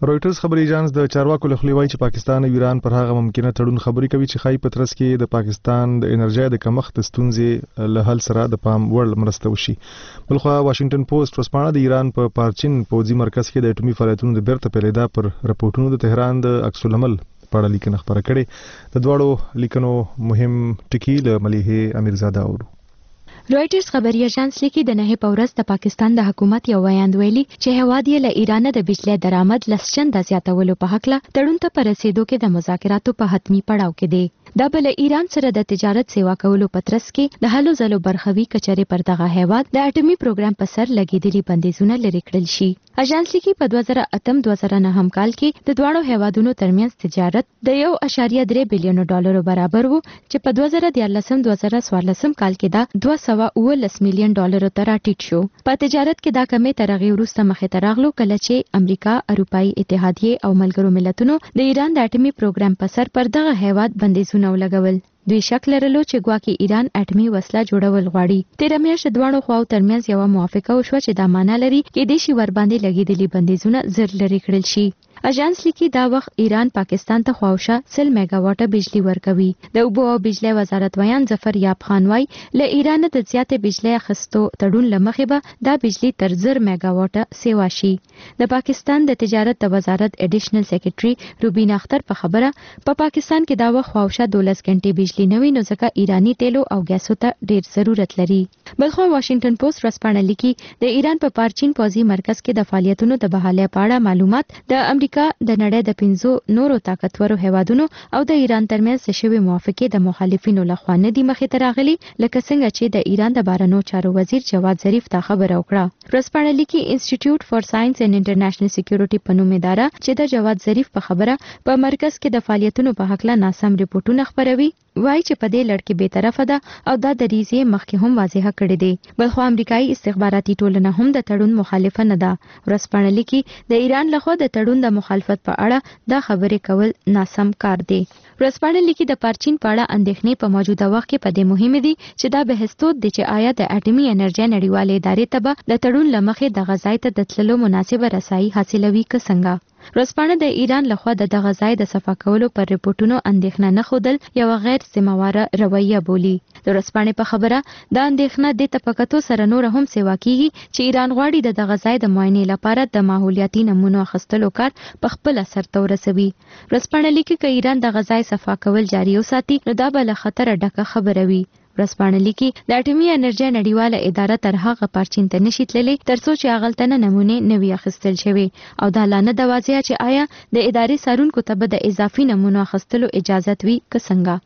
رويټرز خبري ایجانس د چارواکو له خوا وایي چې پاکستان او ایران پر هغه ممکنه تړون خبري کوي چې خای پترس کې د پاکستان د انرژي د کمښت ستونزې له حل سره د پام وړ مرسته وشي. بلخو واشنگټن پوسټ ورسپانه د ایران په پارچین پوځي مرکز کې د اټومي فعالیتونو د بیرته پیلېدا پر رپورټونو د تهران د عکس العمل په اړه لیکنه خبره کړې. د دواړو لیکنو مهم ټکی له مليحه امیرزاده اورو. رويټرز خبري اژانس لیکي د نه په ورځ د پاکستان د حکومت یو ویاند ویلي چې هواد یې له ایران د بجلی درآمد لسچنده زیاتولو په حق له تړون ته پر رسیدو کې د مذاکراتو په حتمی پړاو کې دی. دا بل ایران سره د تجارت سیوا کولو پترس کې د هلو زلو برخوي کچري پر دغه هیواد د اټومي پروګرام په سر لګیدلي بندیزونه لري کړل شي. اژانس لیکي په دوه زره اته دوه زره نهم کال کې د دواړو هیوادونو ترمنځ تجارت د یو اعشاریه درې بلیون ډالرو برابر وو چې په دوه زره دیارلسم دوه زره څوارلسم کال کې دا دوه سوه اوولس میلیون ډالرو ته راټیټ شو. په تجارت کې دا کمې تر هغې وروسته مخې ته راغلو کله چې امریکا، اروپایي اتحادیې او ملګرو ملتونو د ایران د اټومي پروګرام په سر پر دغه هیواد بندیزونه ولګول. دوی شک لرلو چې ګواکې ایران اټومي وسله جوړول غواړي. تیره میاشت دواړو خواو ترمنځ یوه موافقه وشوه چې دا معنا لري کېدای شي ورباندې لګېدلي بندیزونه زر لرې کړل شي. اژانس لیکي دا وخت ایران پاکستان ته خواوشه سل میگا واټه بجلی ورکوي. د اوبو او بجلی وزارت ویان ظفر یاب خان وای له ایران د زیاتې بجلی اخیستو تړون له مخې به دا بجلی تر زر میگا واټه سیوا شي. د پاکستان د تجارت د وزارت اډیشنل سیکریټري روبینا اختر په خبره په پاکستان کې دا وخت خواوشه دولس غنټې بجلی نه وي نو ځکه ایرانی تیلو او ګیسو ته ډیر ضرورت لري. بلخو واشنگټن پوسټ ورسپانه لیکي د ایران په پارچین پوځي مرکز کې د فعالیتونو د بحالۍ په اړه معلومات د امریکا د نړۍ د پنځو نورو طاقتورو هیوادونو او د ایران ترمنځ شوی موافقه د مخالفینو لخوا نه دی مخې ته راغلي لکه څنګه چې د ایران د بهرنیو چارو وزیر جواد ظریف دا خبره وکړه. ورسپانه لیکي انسټیټیوټ فار ساينس اینڈ انټرنیشنل سکیورټي په نوم اداره چې د جواد ظریف په خبره په مرکز کې د فعالیتونو په حق له ناسم ریپورتونه خبروي وایي چې په دې لړ کې به طرفه ده او دا د ریزې مخکې هم واضحه کړې دي. بلخو امریکایي استخباراتي ټولنه هم د تړون مخالفه نه ده. ورسپانه لیکي د ایران لخوا د تړون د مخالفت په اړه دا خبرې کول ناسم کار دی. ورسپانه لیکي د پارچین په اړه اندېښنې په موجوده وخت کې په دې مهمه دي چې دا بحث تود دی چې آیا د اټومي انرژي نړیوالې ادارې ته به د تړون له مخې د غځای ته د تللو مناسبه رسایي حاصلوي که څنګه. ورسپانه د ایران لخوا د دغه ځای د صفا کولو پر رپورټونو اندېښنه نه ښودل یوه غیر ذمهواره رویه بولي. د ورسپانې په خبره دا اندېښنه دې ته په کتو سره نوره هم سیوا کیږي چې ایران غواړي د دغه ځای د معاینې لپاره د ماحولیاتي نمونو اخیستلو کار په خپله سرته ورسوي. ورسپانه لیکي که ایران دغه ځای صفا کول جاري وساتي نو دا به له خطره ډکه خبره وي. ورسپانه لیکي د اټومي انرژي نړیواله اداره تر هغه پارچین ته نشي تللی تر څو چې هغلته نه نمونې نه وي اخیستل شوي او دا لا نه ده واضحه چې آیا د ادارې څارونکو ته به د اضافي نمونو اخیستلو اجازت وي که څنګه.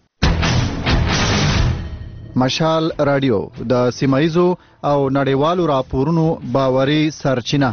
مشال رادیو د سیمایزو او نړیوالو راپورونو باوري سرچینه.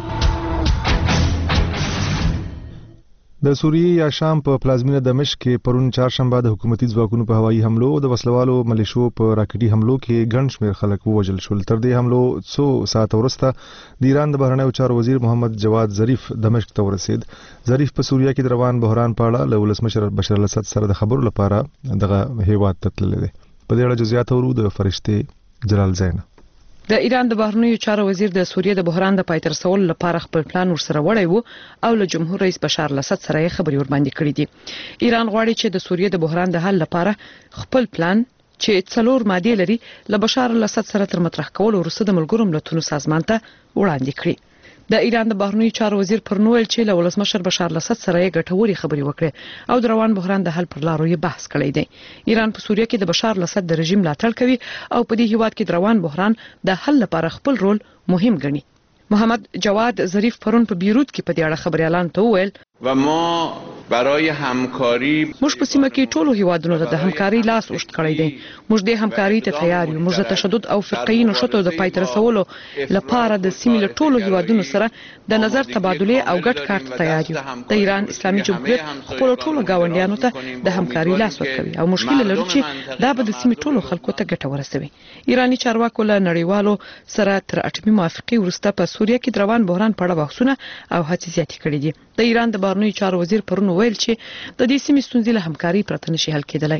د سوریې یا شام په پلازمینه دمشق کې پرون چهارشنبه د حکومتي ځواکونو په هوایي حملو او د وسلوالو ملیشو په راکټي حملو کې ګڼ شمېر خلک ووژل شول. تر دې حملو څو ساعت وروسته د ایران د بهرنیو چارو وزیر محمد جواد ظریف دمشق ته ورسید. ظریف په سوریه کې د روان بحران په اړه له ولسمشر بشار الاسد سره د خبرو لپاره دغه هیواد ته تللی دی. په دې اړه جزئیات اورو د فرشته جلال زین. د ایران د بهرنیو چارو وزیر د سوریې د بحران د پای ته رسولو لپاره خپل پلان ورسره وړی وو او له جمهور رئیس بشار الاسد سره یې خبرې ورباندې کړې دي. ایران غواړي چې د سوریې د بحران د حل لپاره خپل پلان چې څلور مادې لري له بشار الاسد سره تر مطرح کولو وروسته د ملګرو ملتونو سازمان ته وړاندې کړي. د ایران د بهرنیو چارو وزیر پرنویل چې له ولسمشر بشار الاسد سره یې ګټوري خبرې وکړې او د روان بحران د حل پر لارو یې بحث کړی دی. ایران په سوریه کې د بشار الاسد د رژیم ملاتړ کوي او په دې هیواد کې د روان بحران د حل لپاره خپل رول مهم ګڼي. محمد جواد ظریف پرون په بیروت کې په دې اړه خبري اعلان ته وویل و ما برای همکاری موږ په سیمه کې ټولو هیوادونو ته د همکاري لاس اوږد کړی دی. موږ د همکاري ته تیار یو. موږ د تشدد او فرقي نشټو د پای ته رسولو لپاره د سیمې له ټولو هیوادونو سره د نظر تبادله او ګډ کار ته تیار یو. د ایران اسلامي جمهوریت خپل ټولو گاونډیانو ته د همکاري لاس ورکوي او مشکل لري چې دا به د سیمې ټولو خلکو ته ګټه ورسوي. ایرانی چارواکو له نړیوالو سره تر اټومي موافقه وروسته په سوریه کې د روان بحران په اړه بحثونه او هڅې زیاتې کړې دي. د ایران د بهرنیو چارو وزیر پرون ویل چې د دې سیمې ستونزې له همکاري پرته نشي حل کېدلای.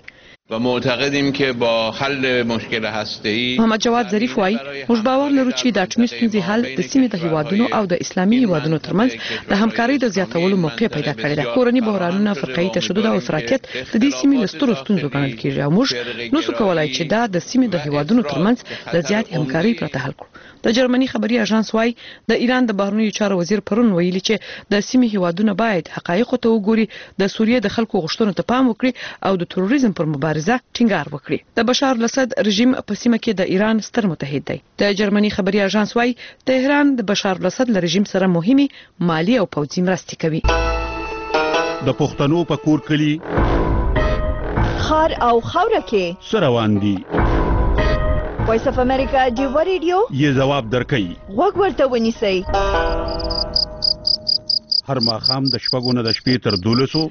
و معتقدیم که با حل مشکل هسته‌ای محمد جواد ظریف وایي موږ باور لرو چې د اټومي ستونزې حل د سیمې د هیوادونو او د اسلامي هیوادونو ترمنځ د همکارۍ د زیاتولو موقع پیدا کړی دی. کورني بحرانونه، فرقه‌ي تشدد او افراطیت د دې سیمې له سترو ستونزو ګڼل کېږي او موږ نشو کولای چې دا د سیمې د هیوادونو ترمنځ د زیات همکارۍ پرته حل کړو. د جرمني خبري اژانس وایي د ایران د بهرنیو چارو وزیر پرون ویلي چې د سیمې هیوادونه باید حقایقو ته وګوري، د سوریې د خلکو غوښتنو ته پام وکړي او د تروریزم پر مبارزه ټینګار وکړي. د بشار الاسد رژیم په سیمه کې د ایران ستر متحد دی. د جرمني خبري اژانس وایي تهران د بشار الاسد له رژیم سره مهمه مالی او پوځي مرستې کوي. د پښتنو په کور کلی خار او خوره کې سروان دي. وایس اف امریکا دیو ریډیو یې جواب درکړي. وګ ورته ونیسئ. هر ماښام د شپږو نه د شپې تر دولسو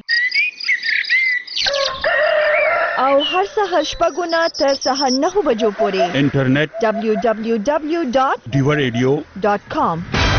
او هر سهار شپږو نه تر سهار نهو بجو پورې انټرنیټ دبلیو دبلیو دبلیو ډاټ دیو ریډیو ډاټ کام.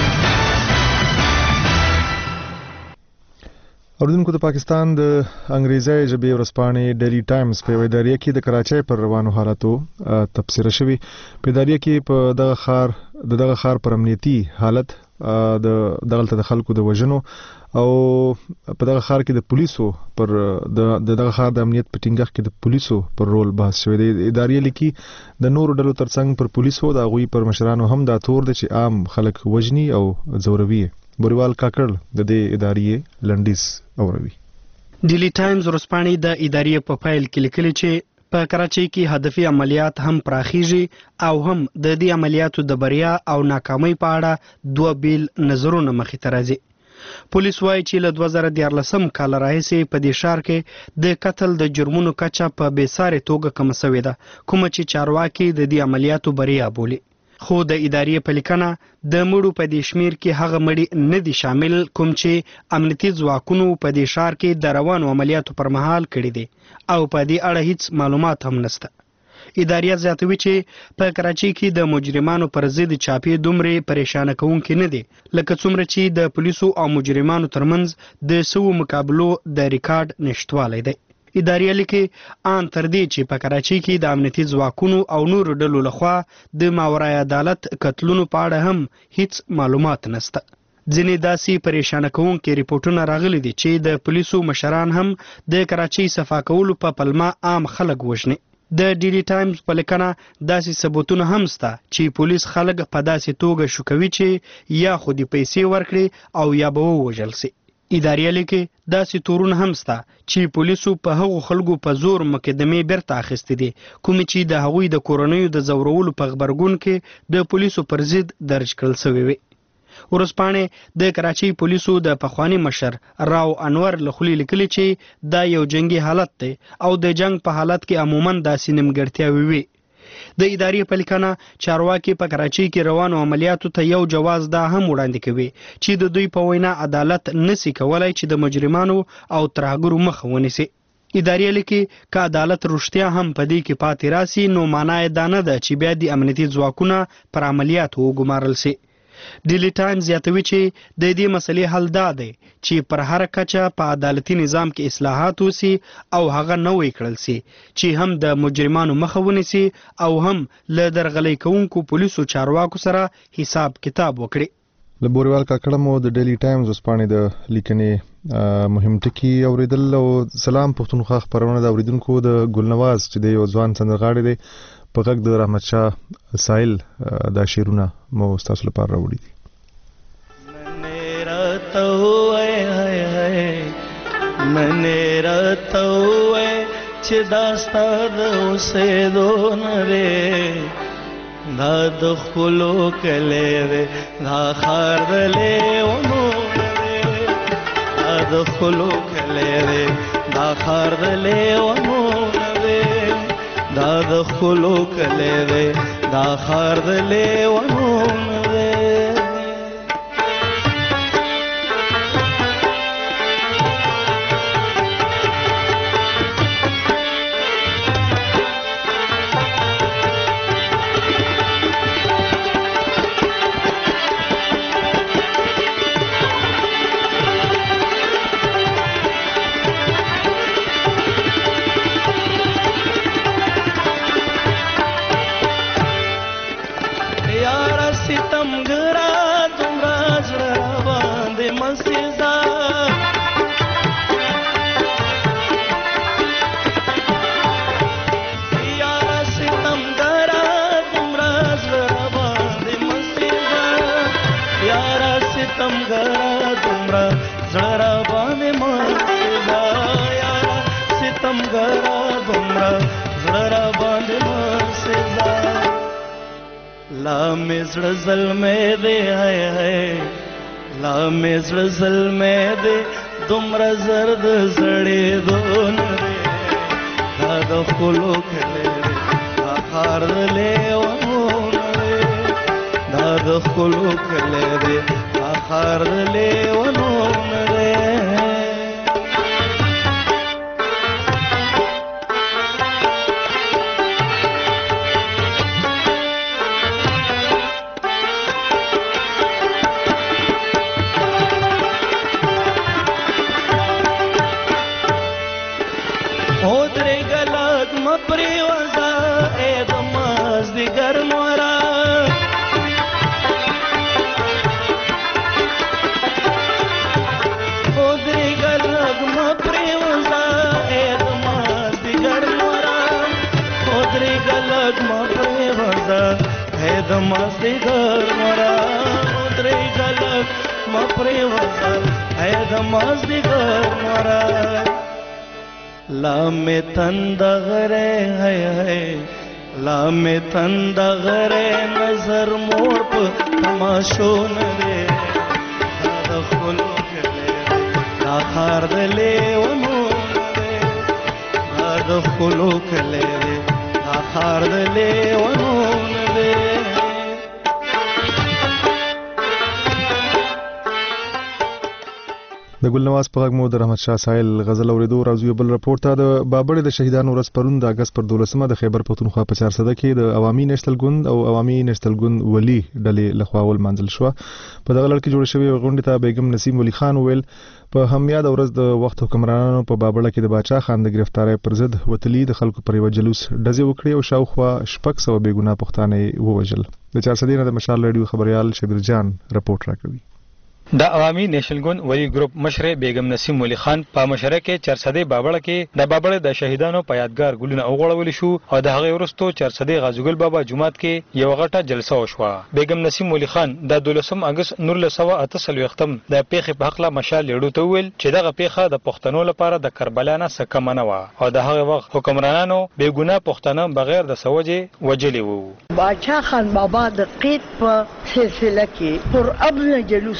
اوریدونکو د پاکستان د انګریزي ژبې ورځپاڼې ډیلی ټایمز په ادارې کې د کراچۍ پر روانو حالاتو تبصره شوی. په ادارې کې په دغه خار د دغه خار پر امنیتي حالت د دغلت د خلکو د وژنو او په دغه خار کې د پولیسو پر د دغه خار د امنیت په ټینګښت کې د پولیسو پر رول بحث شوی دی. ادارې لیکي د نورو ډلو ترڅنګ پر پولیسو د غوي پر مشرانو هم دا تور د چې عام خلک وژني او ځوروي. بوریوال کاکړ د دې ادارې لنډیز اوروي. ډیلی ټایمز ورځپاڼې د ادارې په فایل کې لیکلي چې په کراچۍ کې هدفي عملیات هم پراخیږي او هم د دې عملیاتو د بریا او ناکامۍ په اړه دوه بیل نظرونه مخې ته راځي. پولیس وایي چې له دوه زره دیارلسم کال راهیسې په دې ښار کې د قتل د جرمونو کچه په بېسارې توګه کمه شوې ده، کومه چې چارواکي د دې عملیاتو بریا بولي. خو د ادارې په لیکنه د مړو په دې شمیر کې هغه مړي نه دي شامل کوم چې امنیتي ځواکونو په دې ښار کې د روانو عملیاتو پر مهال کړي دي او په دې اړه هیڅ معلومات هم نشته. ادارې زیاتوي چې په کراچۍ کې د مجرمانو پر ضد چاپې دومره پریشانه کوونکې نه دي لکه څومره چې د پولیسو او مجرمانو ترمنځ د سوو مقابلو د ریکارډ نشټوالی دی. ادارې لیکي ان تر دې چې په کراچۍ کې د امنیتي ځواکونو او نورو ډلو لخوا د ماورای عدالت قتلونو په اړه هم هیڅ معلومات نشته. ځینې داسې پریشانه کوونکې ریپورټونه راغلي دي چې د پولیسو مشران هم د کراچۍ صفا کولو په پلمه عام خلک وژني. د ډیلی ټایمز په لیکنه داسې ثبوتونه هم شته چې پولیس خلک په داسې توګه شوکوي چې یا خو د پیسې ورکړي او یا به ووژل شي. ادارې لیکي داسې تورونه هم شته چې پولیسو په هغو خلکو په زور مقدمې بیرته اخیستې دي کومې چې د هغوی د کورنیو د ځورولو په غبرګون کې د پولیسو پر ضد درج کړل شوی وي. ورځپاڼې د کراچۍ پولیسو د پخوانی مشر راو انور له خولې لیکلي چې دا یو جنگي حالت دی او د جنگ په حالت کې عموماً داسې نیمګړتیاوې وي. د ادارې په لیکنه چارواکي په کراچۍ کې روانو عملیاتو ته یو جواز دا هم وړاندې کوي چې د دوی په وینا عدالت نسی کولای چې د مجرمانو او ترهګرو مخه ونیسي. ادارې لیکي که عدالت رښتیا هم په دې کې پاتې راسي نو معنا یې دا نه ده چې بیا د امنیتي ځواکونه پر عملیاتو وګمارل شي. ډیلی ټایمز زیاتوي چې د دې مسلې حل دا دی چې پر هر کچه په عدالتي نظام کې اصلاحات وسی او هغه نوې کړل شي چې هم د مجرمانو مخه ونیسي او هم له درغلۍ کوونکو پولیسو چارواکو سره حساب کتاب وکړي. له بوریوال کاکړه مو د ډیلی ټایمز ورځپاڼې د لیکنې مهم ټکي اوریدل. او سلام پښتونخوا خبرونه د اوریدونکو د ګلنواز چې د یو ځوان سندرغاړي دی په غږ د رحمت شاه سایل دا شعرونه مو تاسو لپاره راوړي دي. منې راته وای هاي هاي منې راته وای چې دا ستاسو اوسېدو نه دی دا د خلو کله دی دا خار د لیونو دی دا د خلو کله دی دا خار د لیونو دی دا د خلو کله دی دا خار د لیونو دی. زړه زلمې دې هاي هاي لا مې زړه زلمې دې دومره زرد زړې دون دې دا د خلو کله دا خار دې ونه دا د خلو کله دې دا خار دې ونه دمازدیگر مرا درې غلط مپرې وځه اے دمازدیگر مرا لا مې تند غره ہے ہے لا مې تند غره نظر موړ په تماشو نه دے دا خلو کله دا خار دلې ونو نه دا خلو کله دا خار دلې ونو نه د ګلنواز په غږ مو د رحمت شاه سایل غزل اوریدو راځو بل راپورټ ته د بابړې د شهیدانو ورځ پرون د اگست پر دولسمه د خیبر پښتونخوا په چار سده کې د عوامي نېشنل ګوند او عوامي نېشنل ګوند ولي ډلې لخوا ول منځل شو په دغه لړ کې جوړ شوی غونډه ته بیگم نسیم ولی خان ویل په همیاد ورځ د وخت حکمرانانو په بابړه کې د باچا خان د گرفتاری پر ضد وتلی د خلکو پر یو جلوس ډزې وکړي او شاوخوا شپږ سوه بېګناه پښتانه ووژل د چار سدې نه د مشال رادیو خبريال شبیر جان رپورټ راکوي د عوامي نېشنل ګوند ولی ګروپ مشر بیگم نسیم ولی خان په مشره کې چرسدې بابړه کې د بابړه د شهیدانو په یادګار ګلونه اوغړول شو او د هغه ورستو چرسدې غازګل بابا جمعات کې یو غټه جلسه وشوه. بیگم نسیم ولی خان د دولسم اگست نور له سوا اتصل وختم د پیخي په حق لا مشال لیړو ته ویل چې دغه پیخه د پښتنو لپاره د کربلا نه سکه منه و او د هغه وخت حکمرانانو بیګونه پښتانه بغیر د سوجې وجلی وو. باچا خان بابا د قید په سلسله کې پر ابل جلوس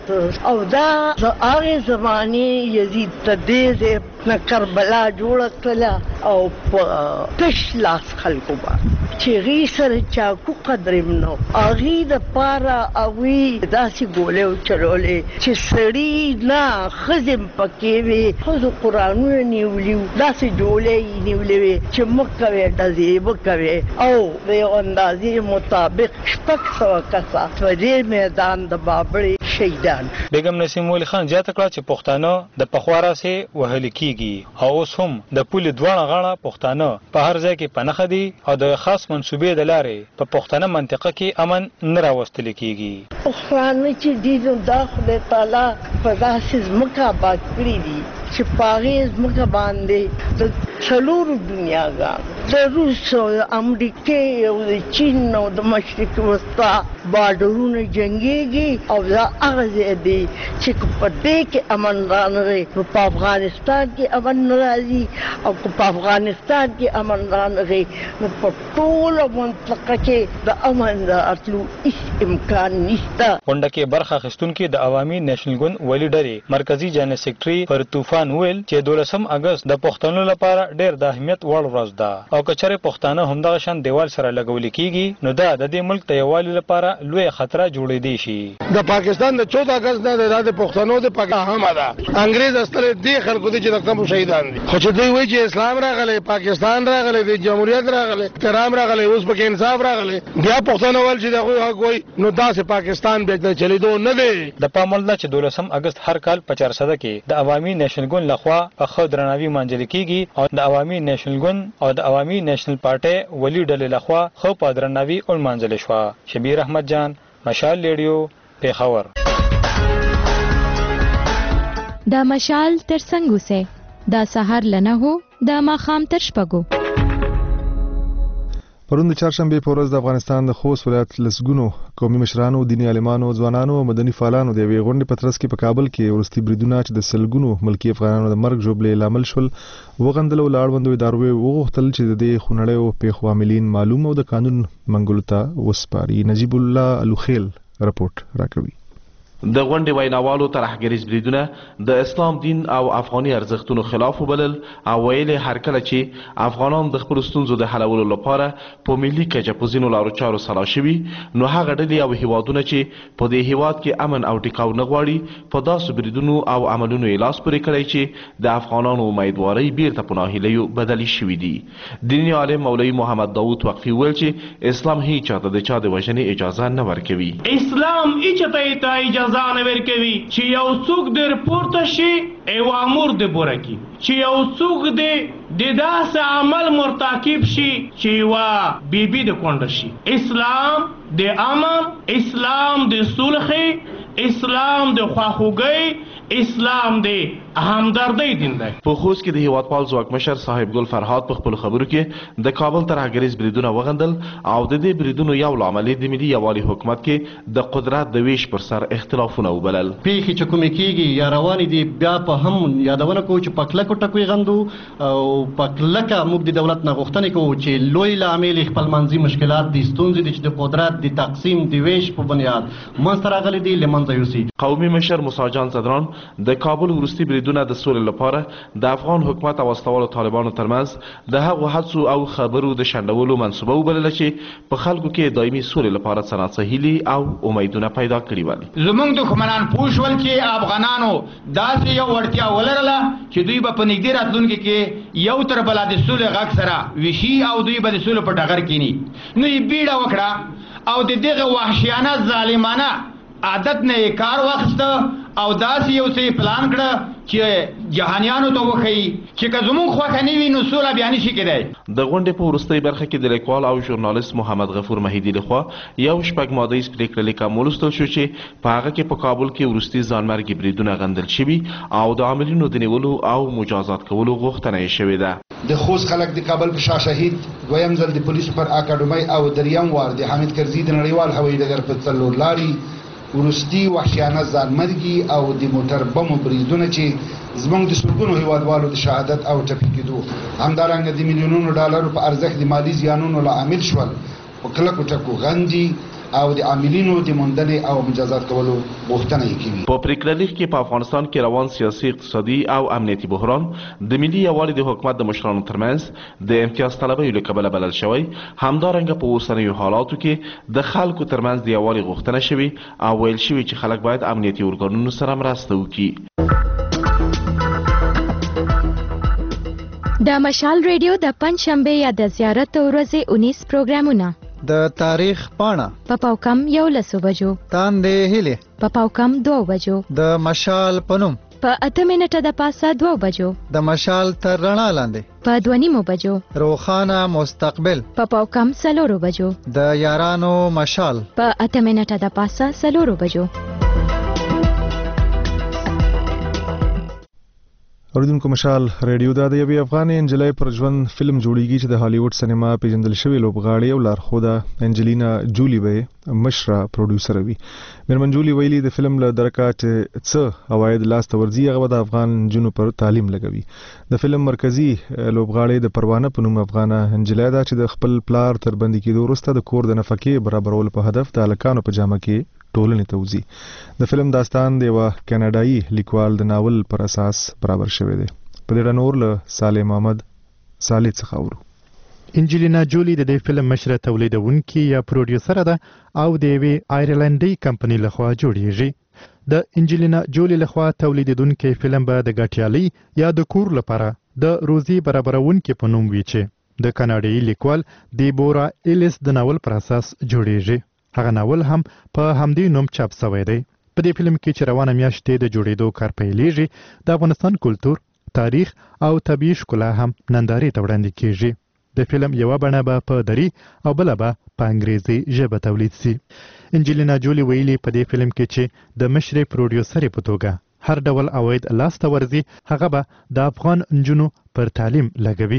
او دا د هغه زمانه یزید تدیز نه کربلا جوړ کړه او په تش لاس خلکو باندې چې غي سره چا کو قدرم نو اغي د پارا اوی داسې ګولې چلولې چې سړی نه خزم پکې وي خو قرآنونه نیولیو داسې جوړې نیولې چې مکه وې دځې وکوي او د اندازې مطابق شپږ سو کسا په دې میدان د بابړې شهیدان. بیگم نسیم ولی خان زیاته کړه چې پښتانه د پخوارا سي وهل کیږي او اوس هم د پولی دوه غاړه پښتانه په هر ځای کې پنخه دي او د خاص منسوبې د لارې په پښتنه منطقه کې امن نه راوستل کیږي. پښتانه چې دې د خدای تعالی په داسې ځمکه آباد کړی دي چې پاغې ځمکه باندې د څلورو دنیاګانو د روس او امریکې او د چین او د مشرق وسطا بارډرونه جنګېږي او دا هغه ځای دی چې په دې کې امن رانغی په افغانستان کې امن راځي او په افغانستان کې امن رانغی نو په ټوله منطقه کې د امن راتلو هیڅ امکان نشته. غونډه کې برخه اخیستونکي د عوامي نېشنل ګوند ولی ډلې مرکزی جنرال سیکرټري پر طوفان ویل چې دولسم اگست د پښتنو لپاره ډېر د اهمیت وړ ورځ ده او کچره پښتانه همدغه شان دیوال سره لګول کیږي نو دا د دې ملک ته یووالي لپاره لوی خطر جوړې دی شي. د پاکستان د چودہ اگست نه د پښتنو د پاکستان هم ده انګريز استره دی خلکو دي چې دغه شهیدان دي خو چې دوی وایي چې اسلام راغلی پاکستان راغلی د جمهوریت راغلی کرام راغلی اوس پکې انصاف راغلی بیا پښتنو ول چې دغه حق وایي نو داسې پاکستان به د چلیدو نه دی. د پامل د چې دولسم اگست هر کال په چار سده کې د عوامي نېشنل ګوند لخوا په خو درناوي مانځل کیږي او د عوامي نېشنل ګوند او د عوامي نېشنل پارټي ولی ډلې لخوا خو په درناوي او مانځل شو. شبیر احمد جان مشال ریډیو پیښور. دا مشال تر څنګه سه دا سحر لنه هو دا ماخام تر شپګو. پرون د چهارشنبه په ورځ د افغانستان د خوست ولایت لسګونو قومي مشرانو، دیني عالمانو، ځوانانو او مدني فعالانو د یوې غونډې په ترڅ کې په کابل کې ورستي بریدونه چې د سلګونو ملکي افغانانو د مرګ ژوبلې لامل شول وغندل او لاړوندو ادارو وغوښتل چې د دې خونړیو پیښو عاملین معلوم او د قانون منګولو ته وسپاري. نجیب الله الوخیل رپورټ راکوي. د غونډې ویناوالو ترهګریز بریدونه د اسلام دین او افغاني ارزښتونو خلاف وبلل او ویل هر کله چې افغانان د خپل ستونزو د حلولو لپاره په ملي کچه په ځینو لارو چارو سلا شوي، نو هغه ډلې او هیوادونه چې په دې هیواد کې امن او ټیکاو نه غواړي په داسې بریدونو او عملونو یې لاس پورې کړی چې د افغانانو امیدوارۍ بیرته په ناهیلیو بدلې شوي دي. دیني عالم مولوي محمد داود وقفي ویل چې اسلام هیڅ چاته د چا د وژنې اجازه نه ورکوي. اسلام هیڅ ته اجازه ځان ورکوي چې یو څوک در پورته شي اوامر د پوره کی، چې یو څوک د د داسې عمل مرتکب شي چې وا بیبي د کونډه شي. اسلام د امن، اسلام د صلح، اسلام د خواخوږۍ، اسلام د همدردۍ دین دی. په خوست کې د هیوادپال ځواکمشر صاحب ګل فرهاد په خپل خبرو کې د کابل ترهګریز بریدونه وغندل او د دې بریدونو یو لامل د ملي یووالي حکومت کې د قدرت د ویش پر سر اختلافونه وبلل. پیښې چې کومې کېږي یا روانې دي بیا په هم یادونه کوو چې په کلکو ټکو یې غندو او په کلکه موږ د دولت نه غوښتنې کوو چې لوی لامل خپل منځي مشکلات دي، ستونزې دي چې د قدرت د تقسیم د ویش په بنیاد منځته راغلي دي له منځه یوسي. قومي مشر موسی جان صدران د کابل وروستي بریدونه د سولې لپاره د افغان حکومت او استوالو طالبانو ترمنځ د هغو هڅو او خبرو د شنډولو منصوبه وبلله چې په خلکو کې دایمي سولې لپاره څه ناڅه هیلې او امیدونه پیدا کړي ول. زموږ دښمنان پوه شول چې افغانانو داسې یو وړتیا ولرله چې دوی به په نږدې راتلونکي کې یو تر بله د سولې غږ سره ویشي او دوی به د سولې په ډګر کینی. نو یې بیړه وکړه او د دغه وحشیانه ظالمانه عادت نه یې کار واخیسته او داسې یو څه پلان کړه چې جهانیانو ته وښیي چې که زموږ خوښه نه وي نو سوله بیا نشي کېدی. د غونډې په وروستۍ برخه کې د لیکوال او ژورنالیست محمد غفور مهیدي لخوا یو شپږ مادهیز پرېکړه لیک ولوستل شو چې په هغه کې په کابل کې وروستي ځانمرګي بریدونه غندل شوي او د عاملینو د نیولو او مجازات کولو غوښتنه یې شوې ده. د خوست خلک د کابل په شاه شهید دویم ځل د پولیسو پر اکاډمۍ او دریم وار د حامد کرزي د نړیوال هوایي ډګر په څلور لارې ورستی وحشیانه ځانمرګي او د موټر بمو بریدونه چې زموږ د سلګونو هیوادوالو د شهادت او ټپي کېدو همدارنګه د میلیونونو ډالرو په ارزښت د مالي زیانونو لامل شول په کلکو ټکو غندي او د عاملینو د موندنې او مجازات کولو غوښتنه یې کوي. په پرېکړه لیک کې په افغانستان کې روان سیاسي، اقتصادي او امنیتي بحران د ملي یووالي د حکومت د مشرانو ترمنځ د امتیاز طلبیو له کبله بلل شوی، همدارنګه په اوسنیو حالاتو کې د خلکو ترمنځ د یووالي غوښتنه شوې او ویل شوي چې خلک باید امنیتي ارګانونو سره مرسته وکړي. د مشال ریډیو د پنځشنبه یا د زیارت ورځې اونیس پروګرامونه د تاریخ پاڼه په پاوکم یو لسو بجو، تاندې هیلې په پاوکم دو بجو، د مشال پنوم په اته منټه د پاسه دو بجو، د مشال تر رڼا لاندې په دوه نیمو بجو، روښانه مستقبل په پاوکم څلورو بجو، د یارانو مشال په اته منټه د پاسه څلورو بجو. اوریدونکو مشال ریډیو دا د یوې افغانې انجلۍ پر ژوند فلم جوړیږي چې د هالیوډ سینما پیژندل شوې لوبغاړې او لارښوده انجلینا جولی به مشره پروډوسر وي. میرمن جولی ویلي د فلم له درکه چې څه عواید لاسته ورځي هغه د افغان نجونو پر تعلیم لګوي. د فلم مرکزی لوبغاړې د پروانه په نوم افغانه انجلۍ ده چې د خپل پلار تر بندي کېدو وروسته د کور د نفقې برابرولو په هدف د هلکانو په جامه کې ټولنې ته وځي. د فلم داستان د یوه کاناډایي لیکوال د ناول پر اساس برابر شوی دی. په دې اړه نور له صالح محمد صالح څخه اورو. انجلینا جولی د دې فلم مشره تولیدونکې یا پروډیوسره ده او د یوې آیرلنډي کمپنۍ لخوا جوړیږي. د انجلینا جولی لخوا تولیدونکې فلم به د ګټیالۍ یا د کور لپاره د روزي برابرونکې په نوم وي چې د کاناډایي لیکوال دیبورا ایلیس د ناول پر اساس جوړیږي. هغه ناول هم په همدې نوم چاپ شوی دی. په دې فلم کې چې روانه میاشت د جوړېدو کار پیلېږي، د افغانستان کلتور، تاریخ او طبیعي ښکلا هم نندارې ته وړاندې کیږي. د فلم یوه بڼه به په دري او بله به په انګریزي ژبه تولید سي. انجلینا جولی ویلي په دې فلم کې چې د مشرې پروډیوسرې په توګه هر ډول عواید لاسته ورځي هغه به د افغان نجونو پر تعلیم لګوي.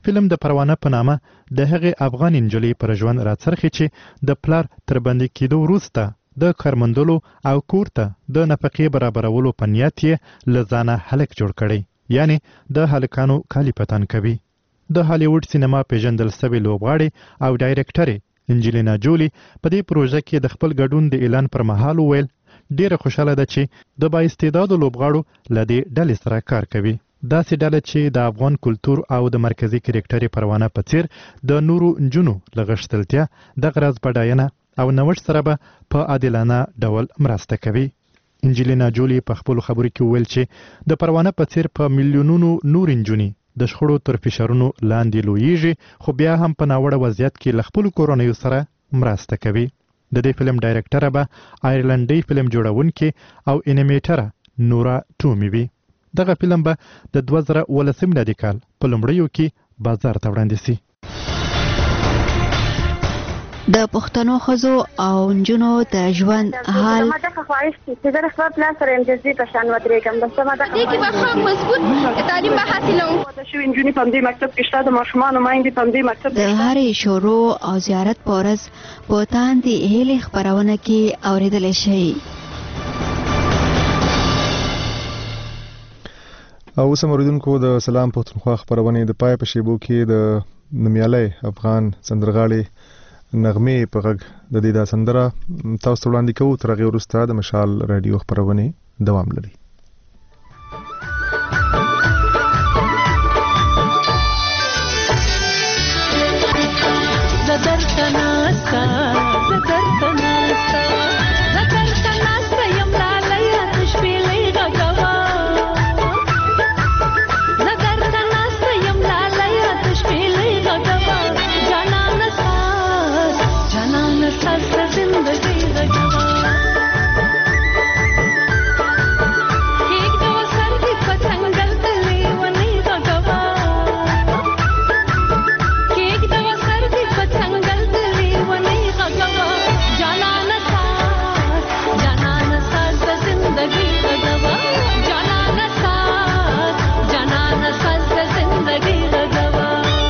فلم د پروانه په نامه د هغې افغان نجلۍ پر ژوند راڅرخي چې د پلار تر بندي کېدو وروسته د کارمندلو او کور ته د نفقې برابرولو په نیت یې له ځانه هلک جوړ کړی، یعنی د هلکانو کالي پتن کوي. د هالیوډ سینما پیژندل سوي لوبغاړې او ډایرکټرې انجلینا جولی په دې پروژه کې د خپل ګډون د اعلان پر مهال وویل ډیره خوشاله ده چې د با استعدادو لوبغاړو له دې ډلې سره کار کوي. داسې ډله چې د افغان کلتور او د مرکزي کرکټرې پروانه په څیر د نورو نجونو له غښتلتیا دغه راز بډاینه او نوښت سره به په عادلانه ډول مرسته کوي. انجلینا جولی په خپلو خبرو کې وویل چې د پروانه په څیر په میلیونونو نور نجونې د شخړو تر فشارونو لاندې لویږي، خو بیا هم په ناوړه وضعیت کې له خپلو کورنیو سره مرسته کوي. د دې فلم ډایرکټره به آیرلنډي فلم جوړونکې او انیمیټره نورا ټومي وي. دغه فلم به د دوه زره ولسم میلادي کال په لومړیو کې بازار ته وړاندې سي. د پښتنو ښځو او نجونو د ژوند حال ما ته خواهش چې د خپل پلان سره امتیازي په شان ودرېږم. بس ما ته دې کې به ښه مضبوط تعلیم به حاصلوم. د شوي نجونې په دې مکتب کې شته، د ماشومانو میندې په دې مکتب د هرې شروع او زیارت په ورځ په تاندې هیلې خپرونه کې اورېدلی شئ. او اوس هم اوریدونکو د سلام پښتونخوا خپرونې د پای په شیبو کې د نومیالی افغان سندرغاړي نغمې په غږ د دې دا سندره تاسو ته وړاندې کوو. تر هغې وروسته د مشال راډیو خپرونې دوام لري. زه درته ناسته زه درته ناسته زه درته ناسته یم لالیه ته شپېلۍ غږوه. زه درته ناسته یم لالیه ته شپېلۍ غږوه. جانانه ساز جانانه ساز د زندګۍ غږوه. کېږده سر دې په څنګل د لیونۍ غږوه. کېږده سر دې په څنګل د لیونۍ غږوه. جانانه ساز جانانه ساز د زندګۍ غږوه. جانانه ساز جانانه ساز د زندګۍ غږوه.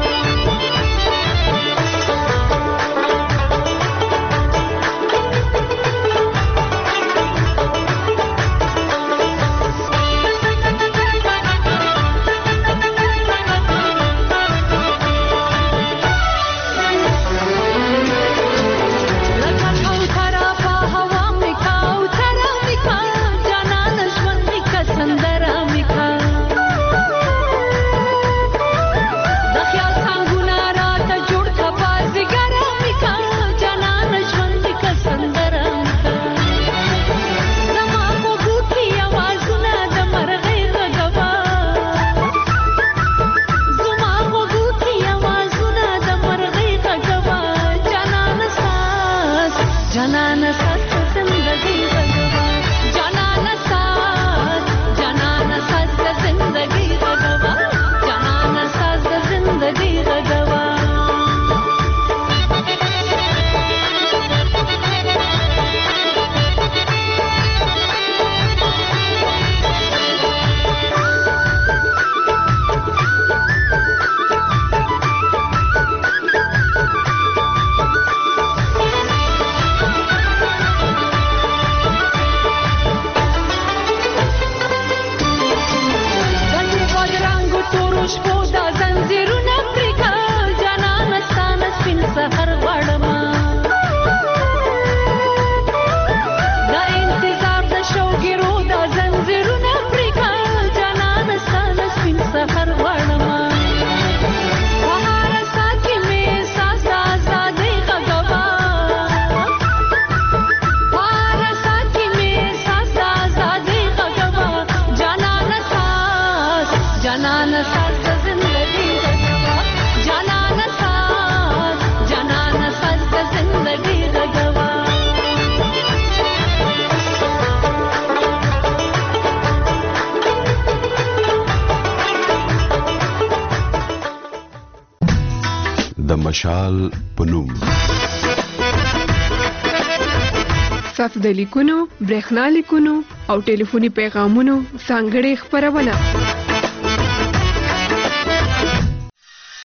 مشال پنوم ستاسو د لیکونو، برېښنا لیکونو او ټلیفوني پیغامونو ځانګړې خپرونه